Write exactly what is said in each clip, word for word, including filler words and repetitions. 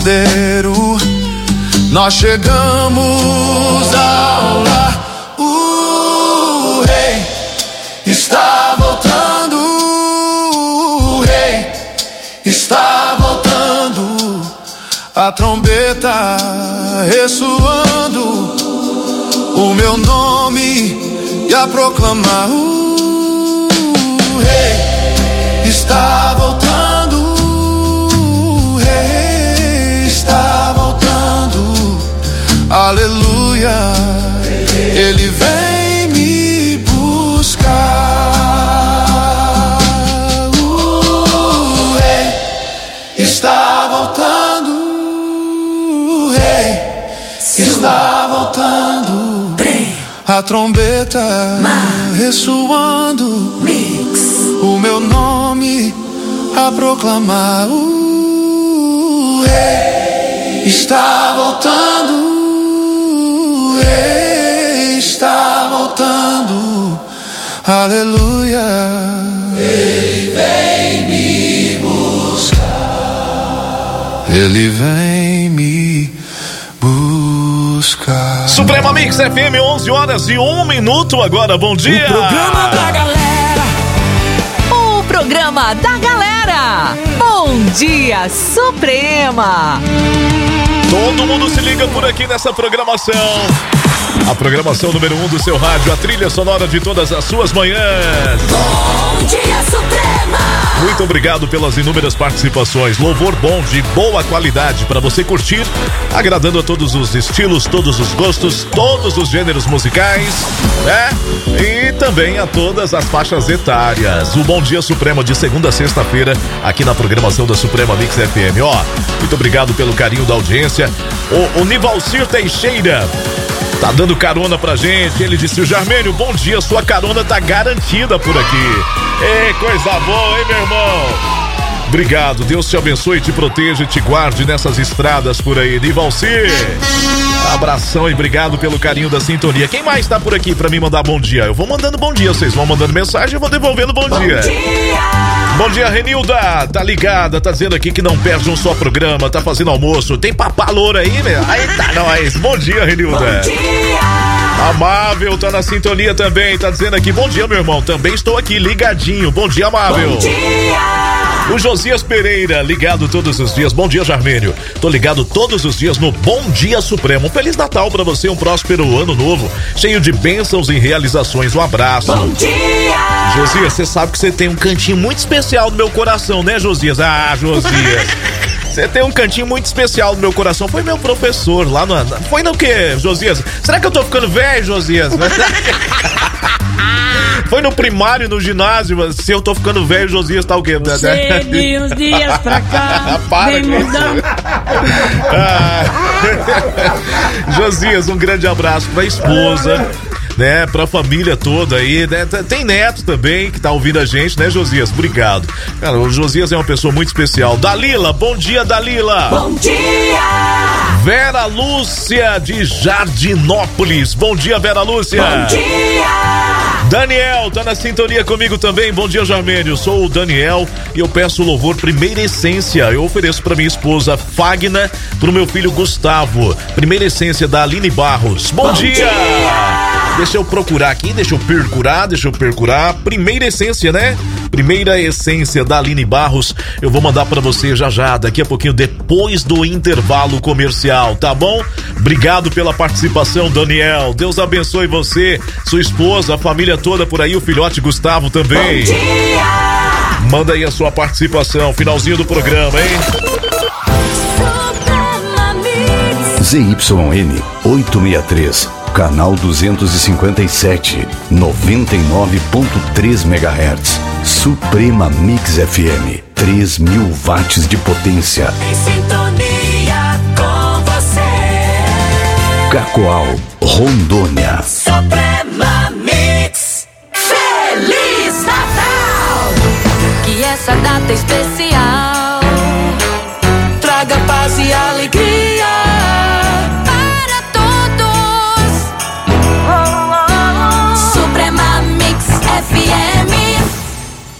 Cordeiro, nós chegamos ao lar. O rei está voltando, o rei está voltando, a trombeta ressoando, o meu nome e a proclamar. O rei está voltando, o rei está voltando, aleluia, ele vem me buscar. O rei está voltando, o rei está voltando, a trombeta ressoando, mix, o meu nome a proclamar. O rei está voltando, o rei está voltando, aleluia, ele vem me buscar, ele vem me buscar. Suprema Mix F M, onze horas e um minuto agora, bom dia. O programa da galera. O programa da galera. Bom dia, Suprema. Todo mundo se liga por aqui nessa programação. A programação número um do seu rádio, a trilha sonora de todas as suas manhãs. Bom dia, Suprema. Muito obrigado pelas inúmeras participações. Louvor bom, de boa qualidade para você curtir, agradando a todos os estilos, todos os gostos, todos os gêneros musicais, né? E também a todas as faixas etárias. O Bom Dia Suprema de segunda a sexta-feira aqui na programação da Suprema Mix F M. Ó, muito obrigado pelo carinho da audiência. O, o Nivalcir Teixeira tá dando carona pra gente. Ele disse: o Jarmênio, bom dia, sua carona tá garantida por aqui. Ei, coisa boa, hein, meu irmão? Obrigado, Deus te abençoe, te proteja e te guarde nessas estradas por aí. Nivalcir, abração e obrigado pelo carinho da sintonia. Quem mais tá por aqui pra me mandar bom dia? Eu vou mandando bom dia, vocês vão mandando mensagem, eu vou devolvendo bom, bom dia. dia. Bom dia, Renilda, tá ligada, tá dizendo aqui que não perde um só programa, tá fazendo almoço. Tem papá loura aí, meu? Aí tá nós. Bom dia, Renilda. Bom dia. Amável tá na sintonia também, tá dizendo aqui: bom dia, meu irmão, também estou aqui ligadinho. Bom dia, Amável. Bom dia. O Josias Pereira, ligado todos os dias. Bom dia, Jarmênio. Tô ligado todos os dias no Bom Dia Supremo. Um Feliz Natal pra você, um próspero ano novo, cheio de bênçãos e realizações. Um abraço. Bom dia. Josias, você sabe que você tem um cantinho muito especial no meu coração, né, Josias? Ah, Josias. Você tem um cantinho muito especial no meu coração. Foi meu professor lá no... Foi no quê, Josias? Será que eu tô ficando velho, Josias? Foi no primário, no ginásio. Se eu tô ficando velho, Josias tá o quê? Você de uns dias pra cá. Para com isso. Ah. Josias, um grande abraço pra esposa, né, pra família toda aí, né? Tem neto também que tá ouvindo a gente, né, Josias? Obrigado. Cara, o Josias é uma pessoa muito especial. Dalila, bom dia, Dalila. Bom dia. Vera Lúcia de Jardinópolis. Bom dia, Vera Lúcia. Bom dia. Daniel, tá na sintonia comigo também. Bom dia, Jarmênio. Sou o Daniel e eu peço o louvor Primeira Essência. Eu ofereço pra minha esposa Fagna, pro meu filho Gustavo. Primeira Essência da Aline Barros. Bom, Bom dia. dia. Deixa eu procurar aqui, deixa eu percurar, deixa eu percurar. Primeira Essência, né? Primeira Essência da Aline Barros. Eu vou mandar pra você já já, daqui a pouquinho, depois do intervalo comercial, tá bom? Obrigado pela participação, Daniel. Deus abençoe você, sua esposa, a família toda por aí, o filhote Gustavo também. Bom dia. Manda aí a sua participação, finalzinho do programa, hein? Z Y N oitocentos e sessenta e três, canal duzentos e cinquenta e sete, noventa e nove ponto três megahertz. Suprema Mix F M, três mil watts de potência. Em sintonia com você. Cacoal, Rondônia. Suprema Mix. Feliz Natal. Que essa data especial traga paz e alegria para todos. Suprema Mix F M.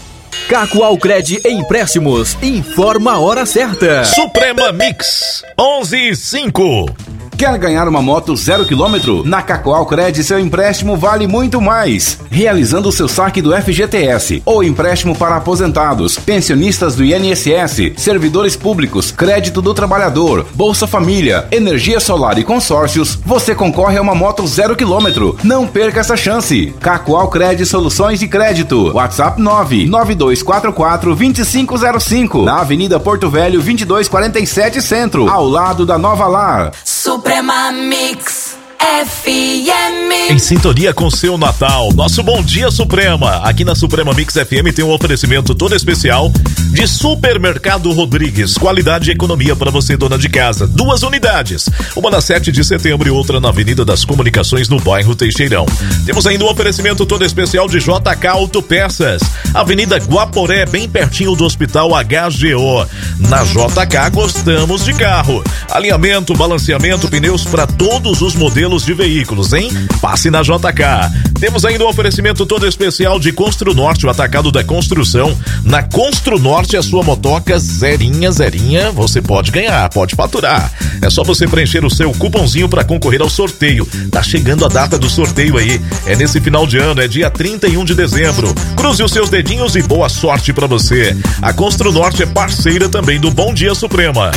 Cacoalcred Empréstimos, informa a hora certa. Suprema Mix, onze e cinco. Quer ganhar uma moto zero quilômetro? Na Cacoalcred, seu empréstimo vale muito mais. Realizando o seu saque do F G T S ou empréstimo para aposentados, pensionistas do I N S S, servidores públicos, crédito do trabalhador, Bolsa Família, energia solar e consórcios, você concorre a uma moto zero quilômetro. Não perca essa chance. Cacoalcred Soluções de Crédito. WhatsApp nove nove dois quatro quatro dois cinco zero cinco. Na Avenida Porto Velho vinte e dois quarenta e sete Centro, ao lado da Nova Lar. Suprema Mix F M. Em sintonia com seu Natal, nosso Bom Dia Suprema. Aqui na Suprema Mix F M tem um oferecimento todo especial de Supermercado Rodrigues. Qualidade e economia para você, dona de casa. Duas unidades, uma na sete de setembro e outra na Avenida das Comunicações, no bairro Teixeirão. Temos ainda um oferecimento todo especial de J K Autopeças, Avenida Guaporé, bem pertinho do Hospital H G O. Na J K gostamos de carro. Alinhamento, balanceamento, pneus para todos os modelos de veículos, hein? Passe na J K. Temos ainda um oferecimento todo especial de Constru Norte, o atacado da construção. Na Constru Norte, a sua motoca zerinha, zerinha, você pode ganhar, pode faturar. É só você preencher o seu cupomzinho para concorrer ao sorteio. Tá chegando a data do sorteio aí. É nesse final de ano, é dia trinta e um de dezembro. Cruze os seus dedinhos e boa sorte para você. A Constru Norte é parceira também do Bom Dia Suprema.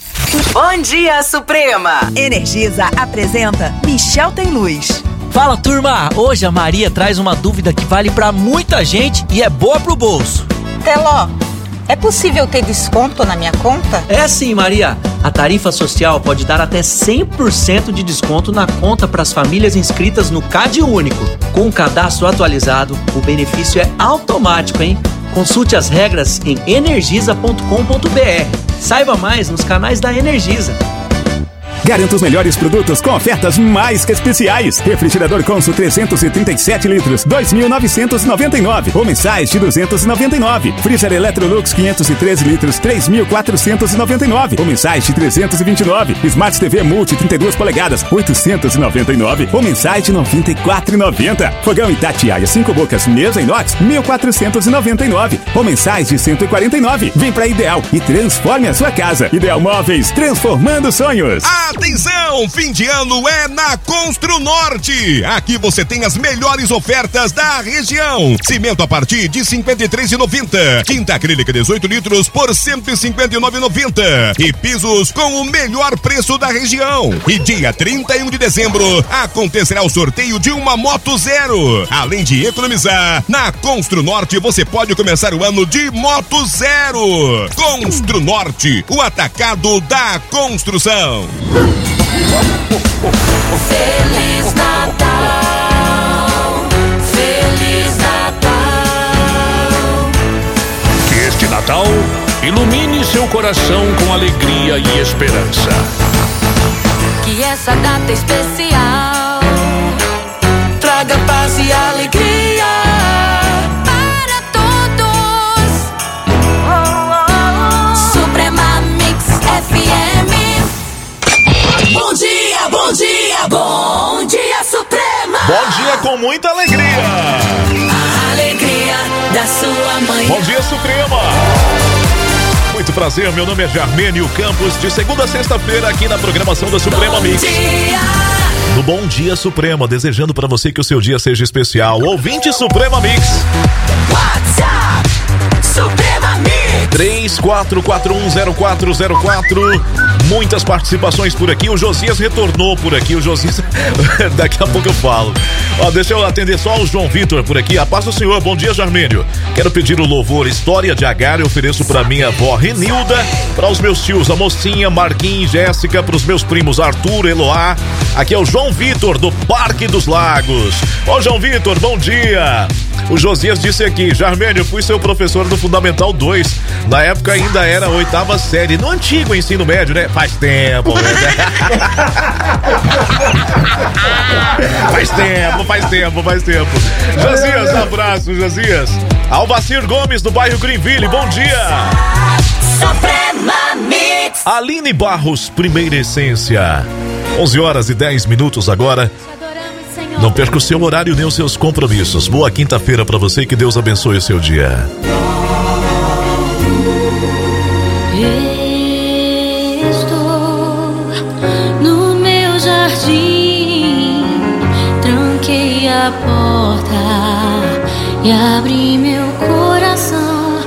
Bom Dia Suprema. Energisa apresenta Michel Tem Luz. Fala, turma! Hoje a Maria traz uma dúvida que vale pra muita gente e é boa pro bolso. Teló, é possível ter desconto na minha conta? É sim, Maria. A tarifa social pode dar até cem por cento de desconto na conta para as famílias inscritas no Cade Único. Com o cadastro atualizado, o benefício é automático, hein? Consulte as regras em energisa ponto com ponto b r. Saiba mais nos canais da Energisa. Garanta os melhores produtos com ofertas mais que especiais. Refrigerador Consul trezentos e trinta e sete litros, dois mil novecentos e noventa e nove. Ou mensais de duzentos e noventa e nove. Freezer Electrolux quinhentos e treze litros, três mil quatrocentos e noventa e nove. Ou mensais de trezentos e vinte e nove. Smart T V Multi trinta e duas polegadas, oitocentos e noventa e nove. Ou mensais de noventa e quatro reais e noventa centavos. Fogão Itatiaia cinco bocas, mesa inox, mil quatrocentos e noventa e nove. Ou mensais de cento e quarenta e nove. Vem pra Ideal e transforme a sua casa. Ideal Móveis, transformando sonhos. Atenção, fim de ano é na Constru Norte. Aqui você tem as melhores ofertas da região. Cimento a partir de cinquenta e três reais e noventa centavos. Tinta acrílica dezoito litros por cento e cinquenta e nove reais e noventa centavos. E pisos com o melhor preço da região. E dia trinta e um de dezembro acontecerá o sorteio de uma moto zero. Além de economizar, na Constru Norte você pode começar o ano de moto zero. Constru Norte, o atacado da construção. Feliz Natal, Feliz Natal. Que este Natal ilumine seu coração com alegria e esperança. Que essa data especial traga paz e alegria para todos. Suprema Mix F M. Bom dia, bom dia, bom dia Suprema. Bom dia com muita alegria. A alegria da sua mãe. Bom dia Suprema. Muito prazer, meu nome é Jarmênio Campos, de segunda a sexta-feira aqui na programação da Suprema Mix. Bom dia. No Bom Dia Suprema, desejando pra você que o seu dia seja especial. Ouvinte Suprema Mix. WhatsApp Suprema Mix. três quatro quatro um zero quatro zero quatro. Muitas participações por aqui. O Josias retornou por aqui. O Josias, daqui a pouco eu falo. Ó, deixa eu atender só o João Vitor por aqui. A paz do Senhor. Bom dia, Jarmênio. Quero pedir o louvor História de Agar. Eu ofereço pra minha avó Renilda, para os meus tios, a Mocinha, Marquinhos, Jéssica, pros meus primos Arthur, Eloá. Aqui é o João Vitor do Parque dos Lagos. Ô, João Vitor, bom dia. O Josias disse aqui: Jarmênio, eu fui seu professor do Fundamental dois. Na época ainda era a oitava série. No antigo ensino médio, né? Faz tempo, né? Faz tempo, faz tempo, faz tempo. Josias, abraço, Josias. Albacir Gomes, do bairro Greenville, bom dia. Suprema Mix. Aline Barros, Primeira Essência. onze horas e dez minutos agora. Não perca o seu horário nem os seus compromissos. Boa quinta-feira pra você e que Deus abençoe o seu dia. a porta e abri meu coração.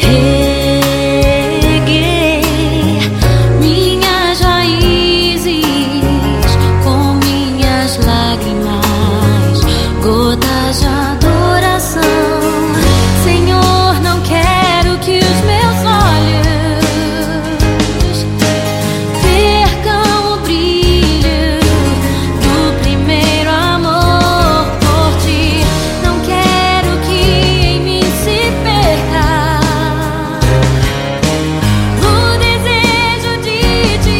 Reguei minhas raízes com minhas lágrimas, gotas de adoração. Senhor, não quero que os meus olhos percam o brilho do primeiro amor por ti. Não quero que em mim se perca o desejo de te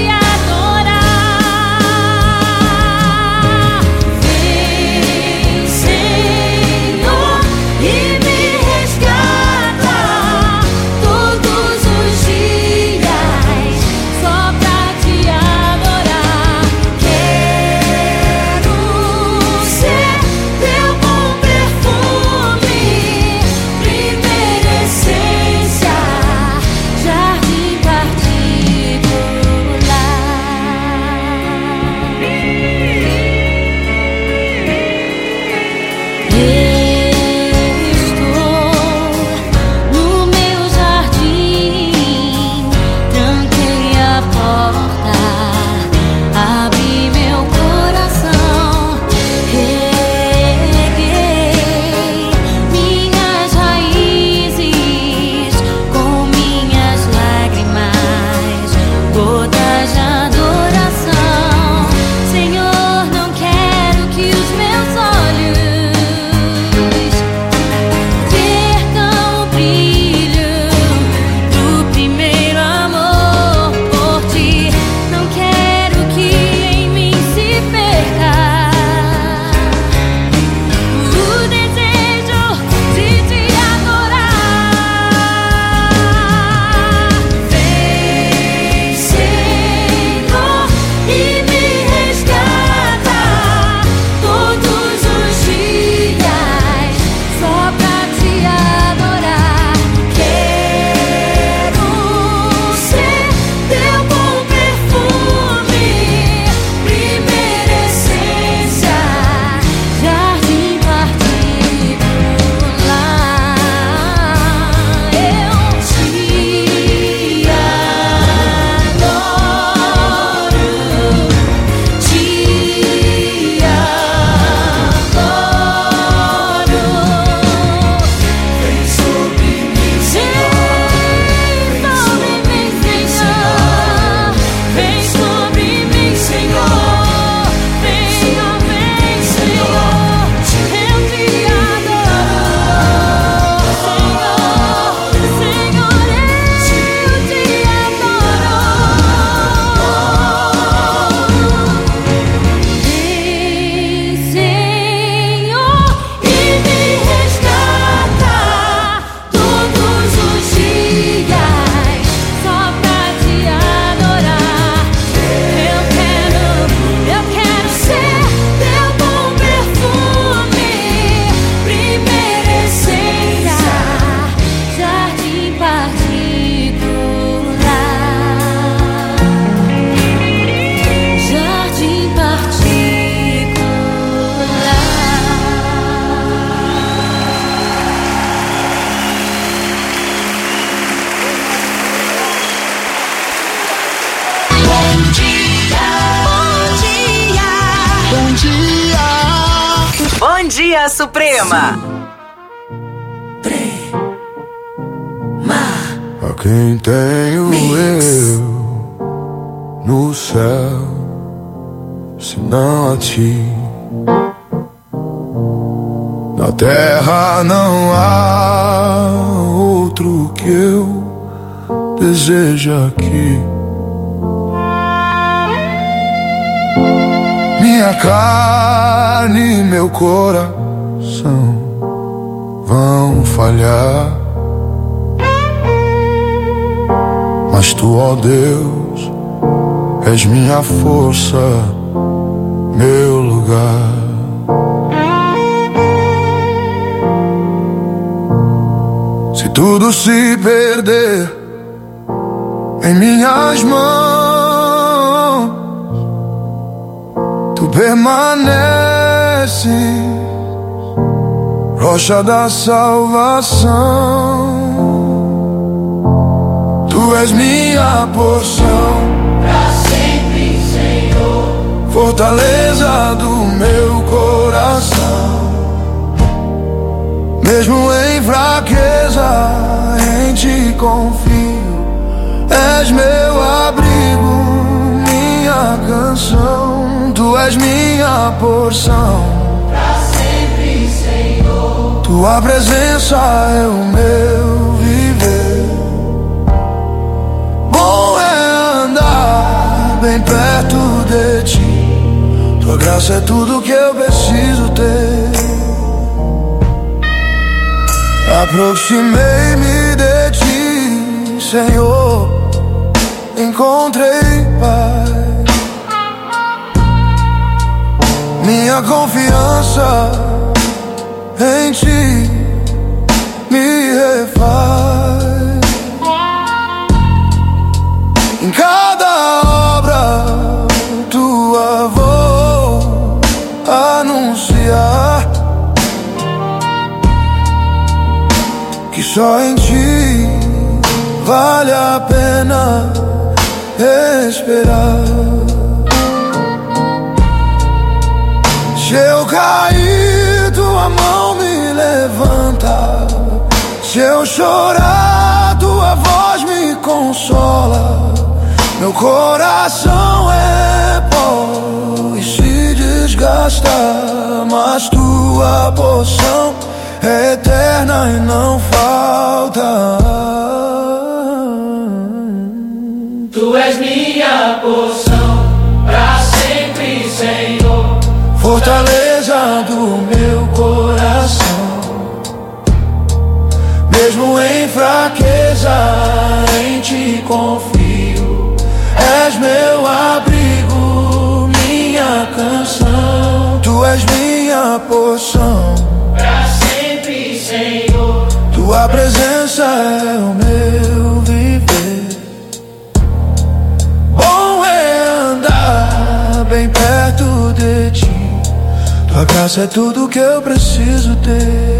adorar. Vem, Senhor, e me resgata todos os dias só pra te adorar. Quero ser teu bom perfume, primeira essência, jardim particular. Estou no meu jardim, tranquei a porta, abri meu coração. Reguei minhas raízes com minhas lágrimas, gotas de adoração. Senhor, não quero que os meus olhos percam o brilho do primeiro amor por ti. Não quero que em mim se perca o desejo de te adorar. Vem, Senhor, e me resgata todos os dias só pra te adorar. Quero ser teu bom perfume, primeira essência, jardim particular. Eu te adoro, te adoro. Vem sobre mim, Senhor, vem sobre mim, Senhor, vem, ó, vem, Senhor, eu te adoro, Senhor, Senhor, eu te adoro. Vem, Senhor, e me resgata todos os dias só pra te adorar. Eu quero, eu quero ser teu bom perfume, primeira essência, jardim particular, jardim Bom dia, bom dia, Bom dia, Suprema. A quem tenho eu no céu, senão a ti? Na terra não há outro que eu desejo aqui. Minha carne e meu coração vão falhar, mas tu, ó Deus, és minha força, meu lugar. Se tudo se perder em minhas mãos, tu permaneces rocha da salvação. Tu és minha porção, pra sempre, Senhor. fortaleza do meu coração. Mesmo em fraqueza, em ti confio. És meu abrigo, minha canção. Tu és minha porção, pra sempre, Senhor. tua presença é o meu viver. Bom é andar bem perto de ti. Tua graça é tudo que eu preciso ter. Aproximei-me de ti, Senhor. Encontrei paz. Minha confiança em ti me refaz. Em cada obra tua vou anunciar que só em ti vale a pena esperar. Se eu cair, tua mão me levanta. Se eu chorar, tua voz me consola. Meu coração é pó e se desgasta, mas tua porção é eterna e não falta. Tu és minha porção, pra sempre, Senhor. Fortaleza do meu coração. Mesmo em fraqueza, em ti confio. És meu abrigo, minha canção. Tu és minha porção, pra sempre, Senhor. tua presença é o meu viver. Bom é andar bem perto de ti. Tua graça é tudo que eu preciso ter.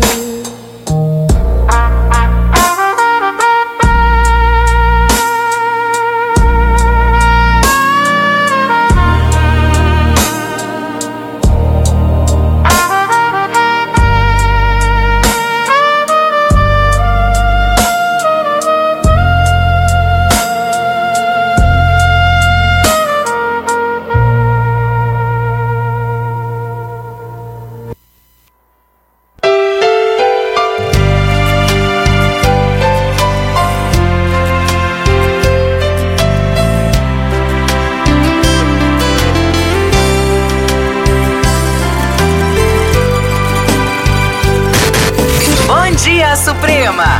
Suprema.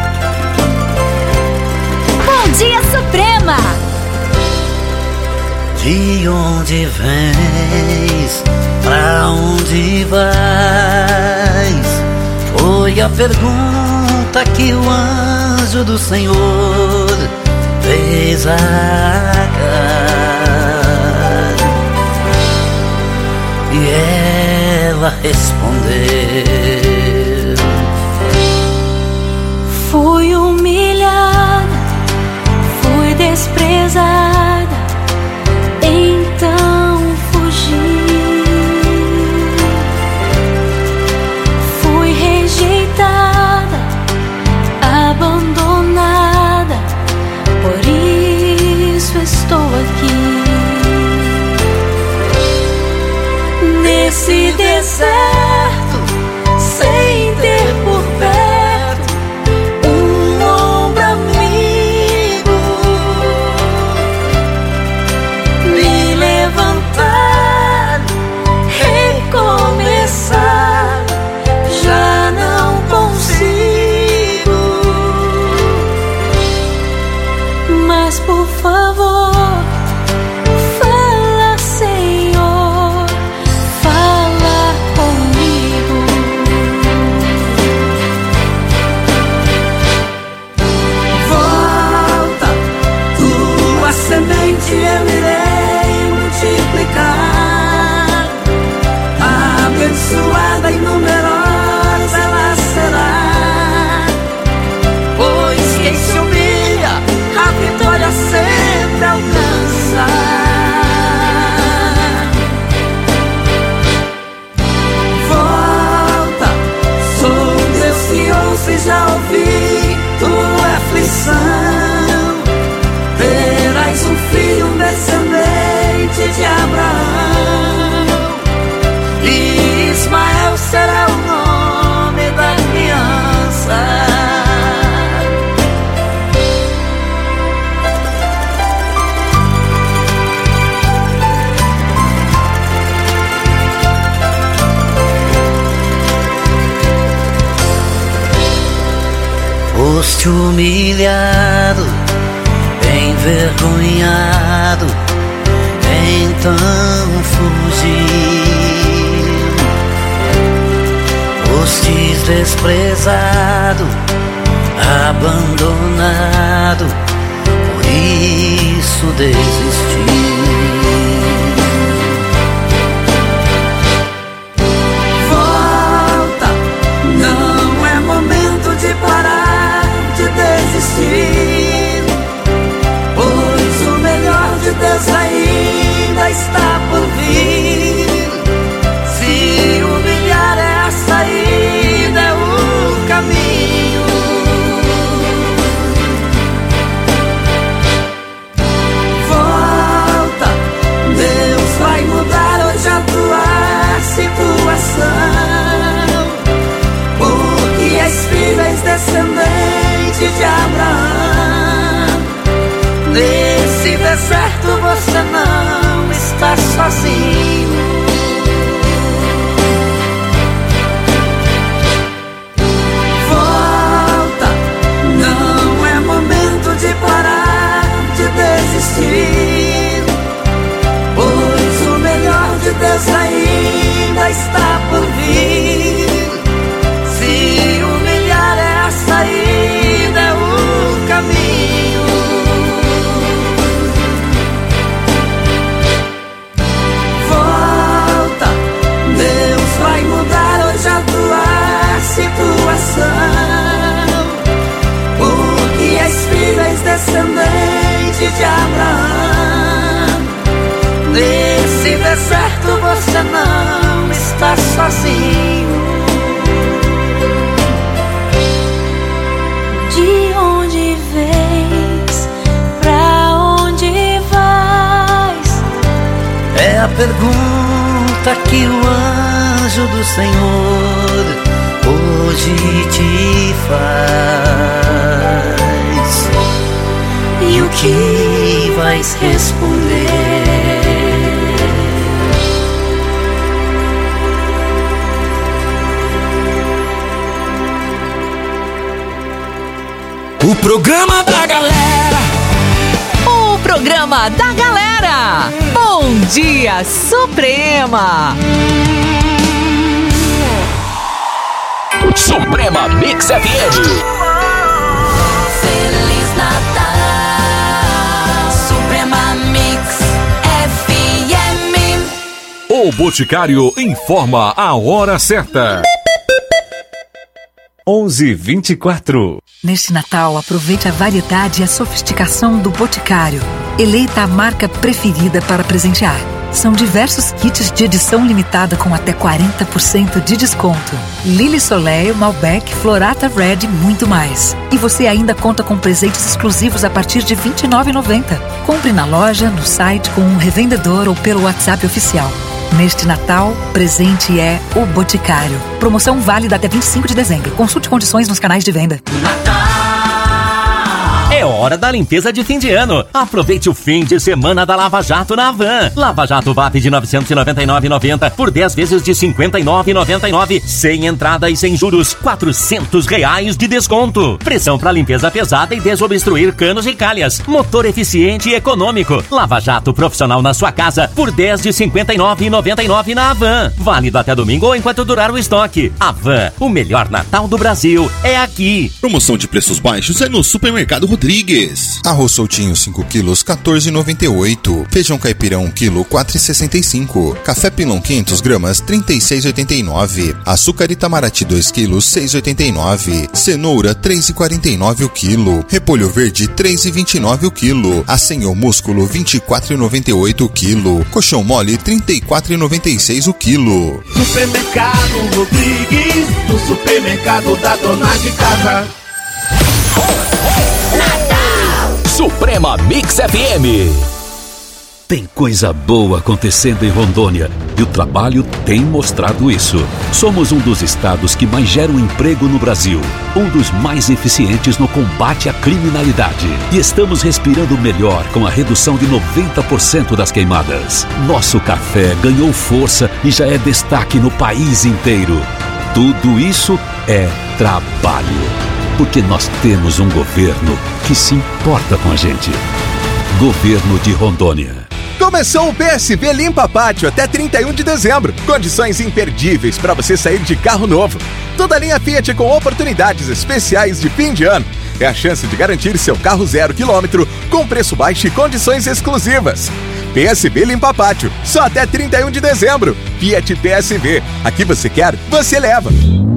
Bom dia, Suprema. De onde vens, pra onde vais? Foi a pergunta que o anjo do Senhor fez a Agar. E ela respondeu: fui humilhada, fui desprezada, então fugi. Fui rejeitada, abandonada, por isso estou aqui. Nesse deserto, sem ter por perto um ombro amigo, me levantar, recomeçar, já não consigo. Mas por favor, fala, Senhor, fala comigo. descendente de Abraão, e Ismael será o nome da criança. Foste humilhado, envergonhado, então fugiu. Fostes desprezado, abandonado, por isso desistiu. Volta, não é momento de parar de desistir, pois o melhor de Deus ainda está por vir. Se humilhar é a saída, é o caminho. Volta, Deus vai mudar hoje a tua situação, porque és filho, és descendente de Abraão. Nesse deserto você não está sozinho. Volta, não é momento de parar de desistir, pois o melhor de Deus ainda está por vir. Se humilhar é a saída, é o caminho. Volta, Deus vai mudar hoje a tua situação, porque és filho, és descendente de Abraão. Nesse deserto você não está sozinho. De onde vens, pra onde vais? É a pergunta que o anjo do Senhor hoje te faz. E o que vais responder? O programa da galera. O programa da galera. Bom Dia Suprema. Suprema Mix F M. Feliz Natal, Suprema Mix F M. O Boticário informa a hora certa. onze e vinte e quatro. Neste Natal, aproveite a variedade e a sofisticação do Boticário. Eleita a marca preferida para presentear. São diversos kits de edição limitada com até quarenta por cento de desconto. Lily Soleil, Malbec, Florata Red e muito mais. E você ainda conta com presentes exclusivos a partir de vinte e nove reais e noventa centavos. Compre na loja, no site, com um revendedor ou pelo WhatsApp oficial. Neste Natal, presente é o Boticário. Promoção válida até vinte e cinco de dezembro. Consulte condições nos canais de venda. É hora da limpeza de fim de ano. Aproveite o fim de semana da Lava Jato na Havan. Lava Jato V A P de novecentos e noventa e nove reais e noventa centavos por dez vezes de cinquenta e nove reais e noventa e nove centavos, sem entrada e sem juros, quatrocentos reais de desconto. Pressão para limpeza pesada e desobstruir canos e calhas. Motor eficiente e econômico. Lava Jato profissional na sua casa por dez de cinquenta e nove reais e noventa e nove centavos na Havan. Válido até domingo ou enquanto durar o estoque. Havan, o melhor Natal do Brasil é aqui. Promoção de preços baixos é no Supermercado Rodrigues. Arroz soltinho cinco quilos, quatorze reais e noventa e oito centavos. Feijão caipira um quilo, quatro reais e sessenta e cinco centavos. Café Pilão quinhentas gramas, trinta e seis reais e oitenta e nove centavos. Açúcar Itamaraty dois quilos, seis reais e oitenta e nove centavos. Cenoura três reais e quarenta e nove centavos o quilo. Repolho verde três reais e vinte e nove centavos o quilo. Assenho músculo vinte e quatro reais e noventa e oito centavos o quilo. Colchão mole trinta e quatro reais e noventa e seis centavos o quilo. Supermercado Rodrigues, o supermercado da dona de casa. Suprema Mix F M. Tem coisa boa acontecendo em Rondônia e o trabalho tem mostrado isso. Somos um dos estados que mais geram emprego no Brasil, um dos mais eficientes no combate à criminalidade. E estamos respirando melhor com a redução de noventa por cento das queimadas. Nosso café ganhou força e já é destaque no país inteiro. Tudo isso é trabalho, porque nós temos um governo que se importa com a gente. Governo de Rondônia. Começou o P S V Limpa Pátio até trinta e um de dezembro. Condições imperdíveis para você sair de carro novo. Toda a linha Fiat com oportunidades especiais de fim de ano. É a chance de garantir seu carro zero quilômetro com preço baixo e condições exclusivas. P S V Limpa Pátio, só até trinta e um de dezembro. Fiat P S V. Aqui você quer, você leva.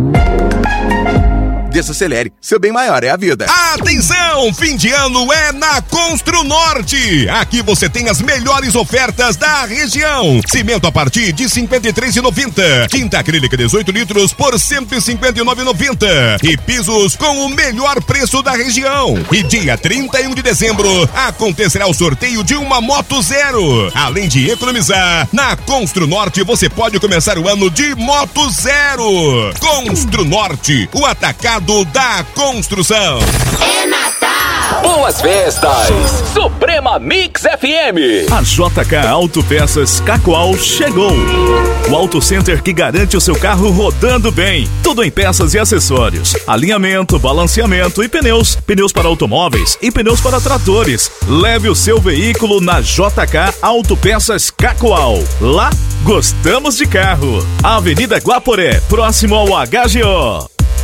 Desacelere, seu bem maior é a vida. Atenção, fim de ano é na Constru Norte. Aqui você tem as melhores ofertas da região. Cimento a partir de cinquenta e três reais e noventa centavos. Tinta acrílica dezoito litros por cento e cinquenta e nove reais e noventa centavos. E pisos com o melhor preço da região. E dia trinta e um de dezembro acontecerá o sorteio de uma moto zero. Além de economizar, na Constru Norte você pode começar o ano de moto zero. Constru Norte, o atacado da construção. É Natal! Boas festas! Suprema Mix F M. A J K Autopeças Cacoal chegou. O Auto Center que garante o seu carro rodando bem. Tudo em peças e acessórios. Alinhamento, balanceamento e pneus. Pneus para automóveis e pneus para tratores. Leve o seu veículo na J K Autopeças Cacoal. Lá, gostamos de carro. Avenida Guaporé, próximo ao H G O.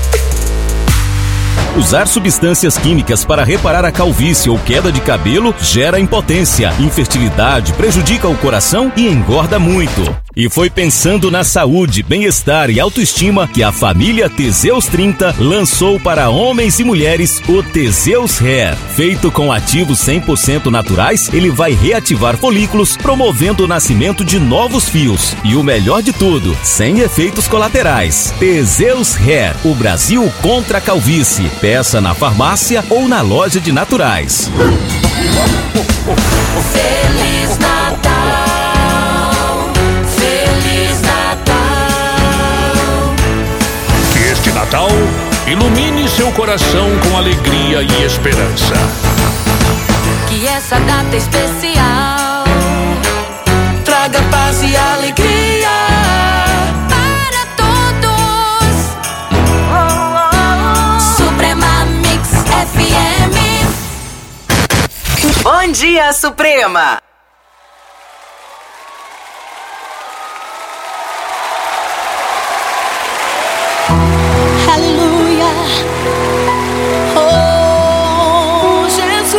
Usar substâncias químicas para reparar a calvície ou queda de cabelo gera impotência, infertilidade, prejudica o coração e engorda muito. E foi pensando na saúde, bem-estar e autoestima que a família Teseus trinta lançou para homens e mulheres o Teseus Hair. Feito com ativos cem por cento naturais, ele vai reativar folículos, promovendo o nascimento de novos fios. E o melhor de tudo, sem efeitos colaterais. Teseus Hair, o Brasil contra a calvície. Peça na farmácia ou na loja de naturais. Feliz Natal, Feliz Natal. Que este Natal ilumine seu coração com alegria e esperança. Que essa data especial traga paz e alegria para todos. Suprema Mix F M. Bom dia, Suprema! Aleluia. Oh, Jesus,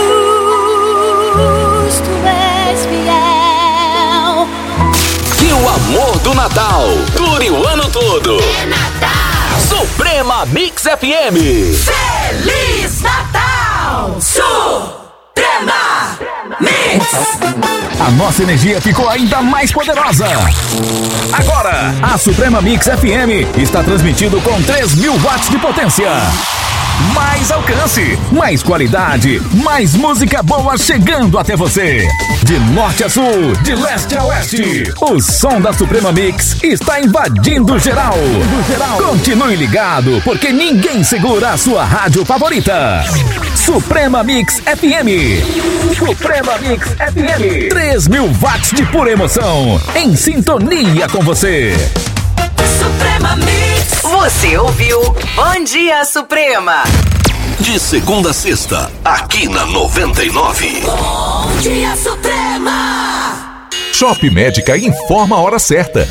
tu és fiel. Que o amor do Natal dure o ano todo. É Natal. Suprema Mix F M. Feliz Natal. Suprema Mix. A nossa energia ficou ainda mais poderosa. Agora, a Suprema Mix F M está transmitindo com três mil watts de potência. Mais alcance, mais qualidade, mais música boa chegando até você. De norte a sul, de leste a oeste, o som da Suprema Mix está invadindo geral. Continue ligado, porque ninguém segura a sua rádio favorita. Suprema Mix F M. Suprema Mix F M. três mil watts de pura emoção, em sintonia com você. Suprema Mix. Você ouviu Bom Dia, Suprema. De segunda a sexta, aqui na noventa e nove. Bom Dia, Suprema. Shop Médica informa a hora certa.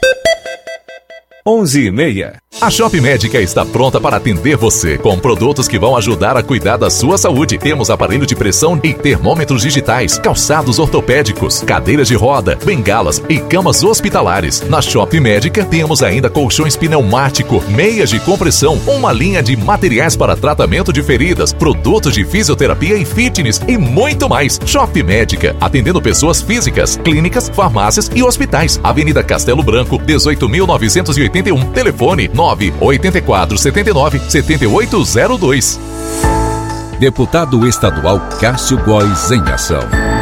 onze e meia. A Shop Médica está pronta para atender você com produtos que vão ajudar a cuidar da sua saúde. Temos aparelho de pressão e termômetros digitais, calçados ortopédicos, cadeiras de roda, bengalas e camas hospitalares. Na Shop Médica temos ainda colchões pneumático, meias de compressão, uma linha de materiais para tratamento de feridas, produtos de fisioterapia e fitness e muito mais. Shop Médica, atendendo pessoas físicas, clínicas, farmácias e hospitais. Avenida Castelo Branco, dezoito mil novecentos e oitenta e um. Telefone nove oito quatro sete nove sete oito zero dois. Deputado estadual Cássio Góes em ação.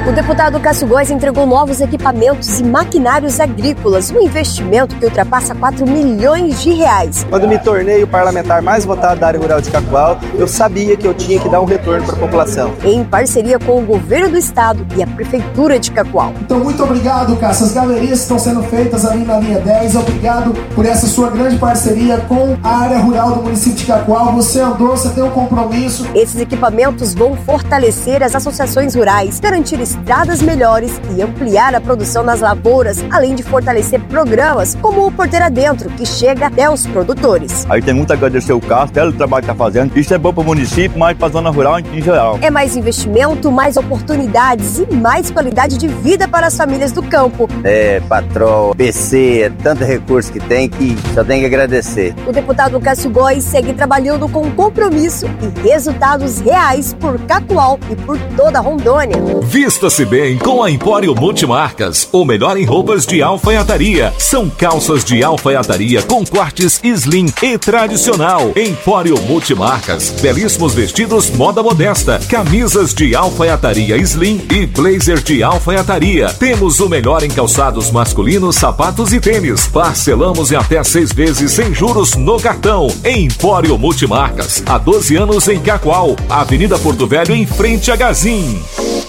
O deputado Cássio Góes entregou novos equipamentos e maquinários agrícolas, um investimento que ultrapassa quatro milhões de reais. Quando me tornei o parlamentar mais votado da área rural de Cacoal, eu sabia que eu tinha que dar um retorno para a população. Em parceria com o governo do estado e a prefeitura de Cacoal. Então, muito obrigado, Cássio. As galerias estão sendo feitas ali na linha dez. Obrigado por essa sua grande parceria com a área rural do município de Cacoal. Você andou, você tem um compromisso. Esses equipamentos vão fortalecer as associações rurais, garantir estradas melhores e ampliar a produção nas lavouras, além de fortalecer programas como o Porteira Dentro, que chega até os produtores. Aí tem muito a agradecer o Cássio, pelo trabalho que está fazendo. Isso é bom para o município, mas para a zona rural em geral. É mais investimento, mais oportunidades e mais qualidade de vida para as famílias do campo. É, patrol, P C, é tanto recurso que tem que só tem que agradecer. O deputado Cássio Góes segue trabalhando com compromisso e resultados reais por Cacoal e por toda Rondônia. Vista-se bem com a Empório Multimarcas, o melhor em roupas de alfaiataria. São calças de alfaiataria com cortes slim e tradicional. Empório Multimarcas, belíssimos vestidos moda modesta, camisas de alfaiataria slim e blazer de alfaiataria. Temos o melhor em calçados masculinos, sapatos e tênis. Parcelamos em até seis vezes sem juros no cartão. Empório Multimarcas, há doze anos em Cacoal, Avenida Porto Velho, em frente a Gazin.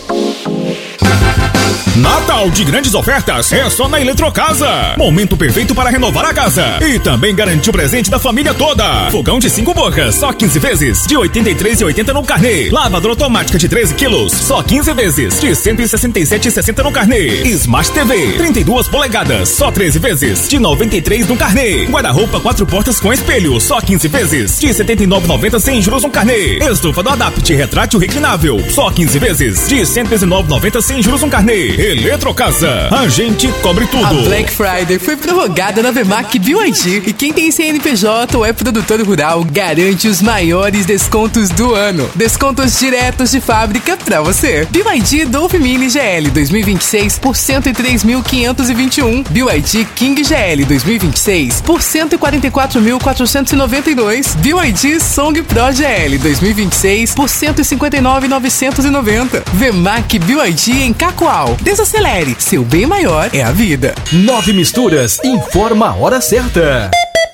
Natal de grandes ofertas é só na Eletrocasa. Momento perfeito para renovar a casa e também garantir o presente da família toda. Fogão de cinco bocas, só quinze vezes, de oitenta e três reais e oitenta centavos no carnê. Lavadora automática de treze quilos, só quinze vezes, de cento e sessenta e sete reais e sessenta centavos no carnê. Smart T V, trinta e duas polegadas, só treze vezes, de noventa e três reais no carnê. Guarda-roupa quatro portas com espelho, só quinze vezes, de setenta e nove reais e noventa centavos sem juros no carnê. Estufa do Adapt retrátil reclinável, só quinze vezes, de cento e dezenove reais e noventa centavos sem juros no carnê. Eletrocasa, a gente cobre tudo. A Black Friday foi prorrogada na Vemac B Y D e quem tem C N P J ou é produtor rural garante os maiores descontos do ano. Descontos diretos de fábrica pra você. B Y D Dolphin Mini G L dois mil e vinte e seis por cento e três mil quinhentos e vinte e um. B Y D King G L dois mil e vinte e seis por cento e quarenta e quatro mil quatrocentos e noventa e dois. B Y D Song Pro G L dois mil e vinte e seis por cento e cinquenta e nove mil novecentos e noventa. Vemac B Y D em Cacoal. Desacelere, seu bem maior é a vida. Nove Misturas informa a hora certa.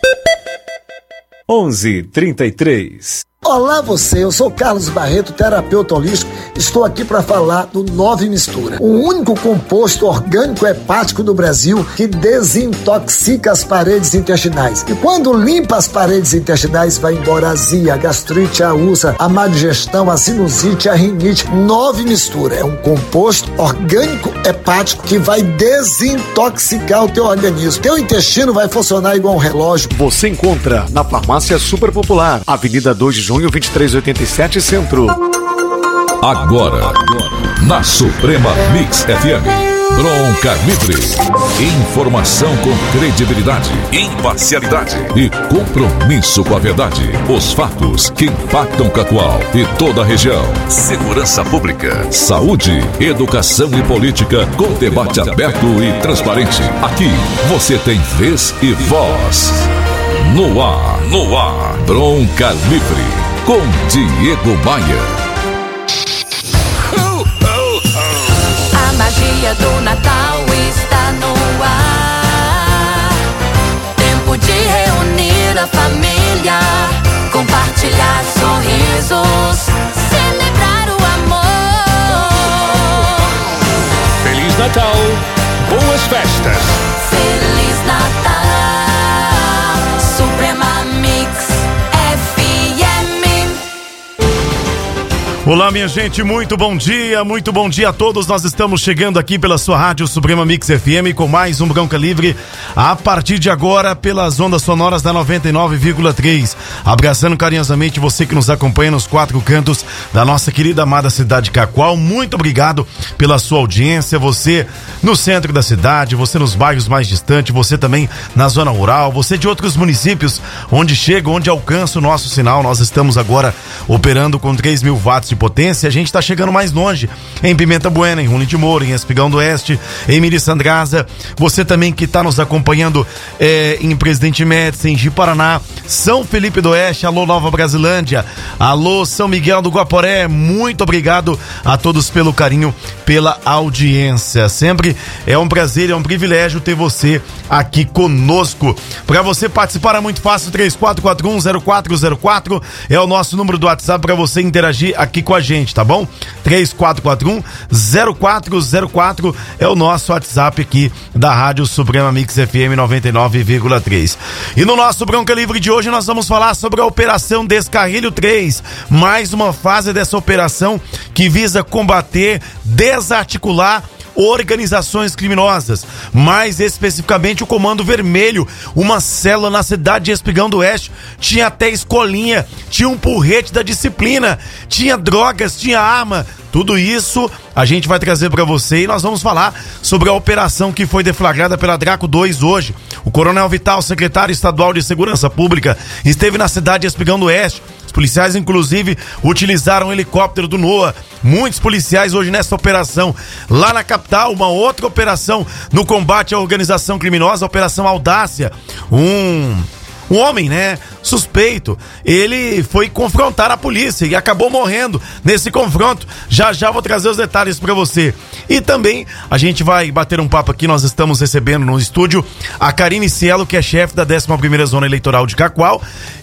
onze e trinta e três. Olá você, eu sou Carlos Barreto, terapeuta holístico. Estou aqui para falar do Nove Mistura, o único composto orgânico hepático do Brasil que desintoxica as paredes intestinais. E quando limpa as paredes intestinais, vai embora a azia, a gastrite, a úlcera, a má digestão, a sinusite, a rinite. Nove Mistura é um composto orgânico hepático que vai desintoxicar o teu organismo. Teu intestino vai funcionar igual um relógio. Você encontra na Farmácia Super Popular, Avenida dois de junho, vinte e três oitenta e sete, Centro. Agora, na Suprema Mix F M, Bronca Livre. Informação com credibilidade, imparcialidade e compromisso com a verdade. Os fatos que impactam Cacoal e toda a região. Segurança pública, saúde, educação e política com debate aberto e transparente. Aqui você tem vez e voz. No ar, no ar, Bronca Livre, com Diego Maia. A magia do Natal está no ar. Tempo de reunir a família, compartilhar sorrisos, celebrar o amor. Feliz Natal, boas festas. Feliz Natal. Suprema Mix F M. Olá, minha gente, muito bom dia, muito bom dia a todos. Nós estamos chegando aqui pela sua rádio Suprema Mix F M com mais um Bronca Livre a partir de agora pelas ondas sonoras da noventa e nove vírgula três. Abraçando carinhosamente você que nos acompanha nos quatro cantos da nossa querida amada cidade de Cacoal. Muito obrigado pela sua audiência, você no centro da cidade, você nos bairros mais distantes, você também na zona rural, você de outros municípios onde chega, onde alcança o nosso sinal. Nós estamos agora operando com três mil watts de e potência, a gente está chegando mais longe. Em Pimenta Buena, em Rolim de Moura, em Espigão do Oeste, em Mirissandraza. Você também que está nos acompanhando é, em Presidente Médici, em Ji-Paraná, São Felipe do Oeste, alô Nova Brasilândia, alô São Miguel do Guaporé. Muito obrigado a todos pelo carinho, pela audiência. Sempre é um prazer, é um privilégio ter você aqui conosco. Para você participar é muito fácil, três quatro quatro um zero quatro zero quatro é o nosso número do WhatsApp para você interagir aqui com a gente, tá bom? três quatro quatro um zero quatro zero quatro é o nosso WhatsApp aqui da Rádio Suprema Mix F M noventa e nove vírgula três. E no nosso Bronca Livre de hoje nós vamos falar sobre a Operação Descarrilho três, mais uma fase dessa operação que visa combater, desarticular organizações criminosas, mais especificamente o Comando Vermelho, uma célula na cidade de Espigão do Oeste, tinha até escolinha, tinha um porrete da disciplina, tinha drogas, tinha arma, tudo isso a gente vai trazer para você e nós vamos falar sobre a operação que foi deflagrada pela Draco dois hoje. O Coronel Vital, secretário estadual de Segurança Pública, esteve na cidade de Espigão do Oeste. Os policiais, inclusive, utilizaram um helicóptero do NOAA. Muitos policiais hoje nessa operação. Lá na capital, uma outra operação no combate à organização criminosa, a Operação Audácia. Um... Um homem, né, suspeito, ele foi confrontar a polícia e acabou morrendo nesse confronto. Já já vou trazer os detalhes pra você. E também a gente vai bater um papo aqui, nós estamos recebendo no estúdio a Karine Cielo, que é chefe da décima primeira Zona Eleitoral de Cacoal,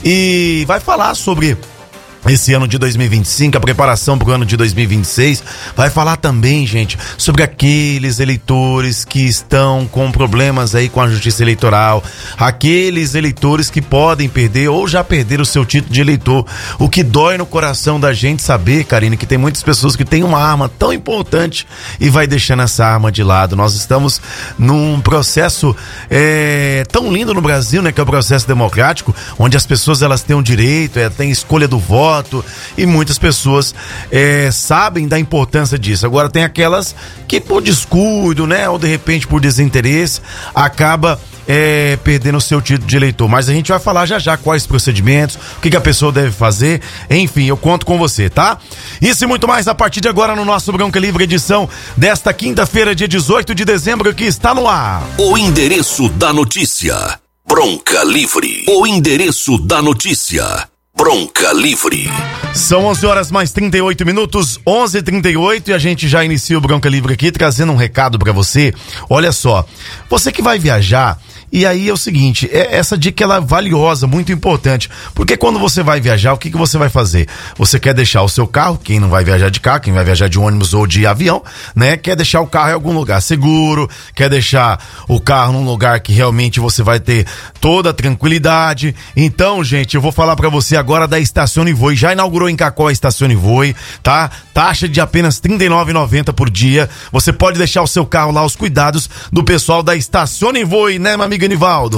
e vai falar sobre esse ano de dois mil e vinte e cinco, a preparação para o ano de dois mil e vinte e seis. Vai falar também, gente, sobre aqueles eleitores que estão com problemas aí com a justiça eleitoral, aqueles eleitores que podem perder ou já perderam o seu título de eleitor. O que dói no coração da gente saber, Karine, que tem muitas pessoas que têm uma arma tão importante e vai deixando essa arma de lado. Nós estamos num processo é, tão lindo no Brasil, né, que é o processo democrático, onde as pessoas elas têm um direito, é, têm escolha do voto, e muitas pessoas é, sabem da importância disso. Agora tem aquelas que por descuido, né, ou de repente por desinteresse, acaba é, perdendo o seu título de eleitor. Mas a gente vai falar já já quais procedimentos, o que, que a pessoa deve fazer, enfim, eu conto com você, tá? Isso e muito mais a partir de agora no nosso Bronca Livre, edição desta quinta-feira, dia dezoito de dezembro, que está no ar. O endereço da notícia: Bronca Livre. O endereço da notícia: Bronca Livre. São onze horas mais trinta e oito minutos, onze e trinta e oito, e a gente já inicia o Bronca Livre aqui trazendo um recado pra você. Olha só, você que vai viajar, e aí é o seguinte, é, essa dica ela é valiosa, muito importante, porque quando você vai viajar, o que, que você vai fazer? Você quer deixar o seu carro, quem não vai viajar de carro, quem vai viajar de ônibus ou de avião, né? Quer deixar o carro em algum lugar seguro, quer deixar o carro num lugar que realmente você vai ter toda a tranquilidade. Então, gente, eu vou falar pra você agora da Estacione Voe. Já inaugurou em Cacoal a Estacione Voe, tá? Taxa de apenas trinta e nove reais e noventa centavos por dia. Você pode deixar o seu carro lá aos cuidados do pessoal da Estacione Voe, né, meu amigo Anivaldo?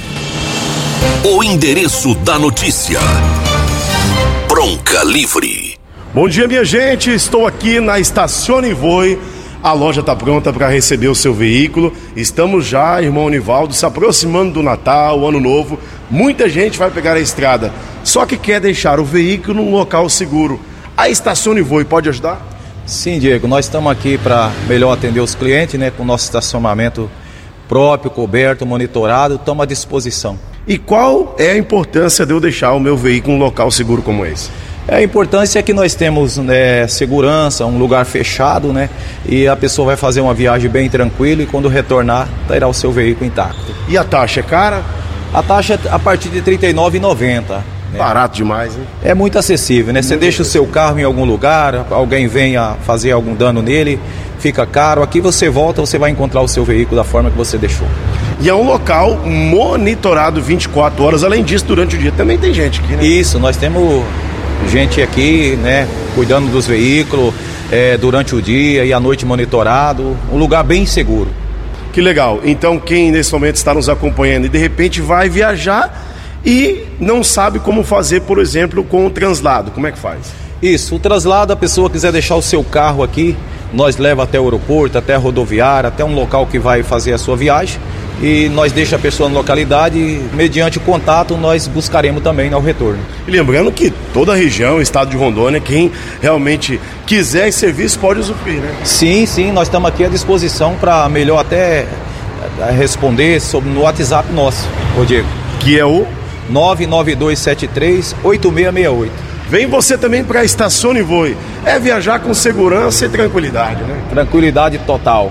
O endereço da notícia: Bronca Livre. Bom dia, minha gente. Estou aqui na Estacione Voe. A loja está pronta para receber o seu veículo. Estamos já, irmão Anivaldo, se aproximando do Natal, Ano Novo. Muita gente vai pegar a estrada, só que quer deixar o veículo num local seguro. A Estacione Voe pode ajudar? Sim, Diego. Nós estamos aqui para melhor atender os clientes, né? Com o nosso estacionamento próprio, coberto, monitorado, estamos à disposição. E qual é a importância de eu deixar o meu veículo num local seguro como esse? A importância é que nós temos, né, segurança, um lugar fechado, né? E a pessoa vai fazer uma viagem bem tranquila e quando retornar, terá o seu veículo intacto. E a taxa é cara? A taxa é a partir de trinta e nove reais e noventa centavos. Né? Barato demais, hein? É muito acessível, né? Muito Você deixa acessível. O seu carro em algum lugar, alguém venha fazer algum dano nele, fica caro. Aqui você volta, você vai encontrar o seu veículo da forma que você deixou. E é um local monitorado vinte e quatro horas. Além disso, durante o dia também tem gente aqui, né? Isso, nós temos gente aqui, né, cuidando dos veículos é, durante o dia e à noite monitorado. Um lugar bem seguro. Que legal. Então quem nesse momento está nos acompanhando e de repente vai viajar e não sabe como fazer, por exemplo, com o translado, como é que faz? Isso, o translado, a pessoa quiser deixar o seu carro aqui, nós leva até o aeroporto, até a rodoviária, até um local que vai fazer a sua viagem. E nós deixa a pessoa na localidade e, mediante o contato, nós buscaremos também ao retorno. E lembrando que toda a região, o estado de Rondônia, quem realmente quiser esse serviço pode usufruir, né? Sim, sim, nós estamos aqui à disposição para melhor até responder sobre, no WhatsApp nosso, ô Diego. Que é o? nove nove dois sete três oito seis seis oito. Vem você também para a Estacione e Voe. É viajar com segurança e tranquilidade, né? Tranquilidade total.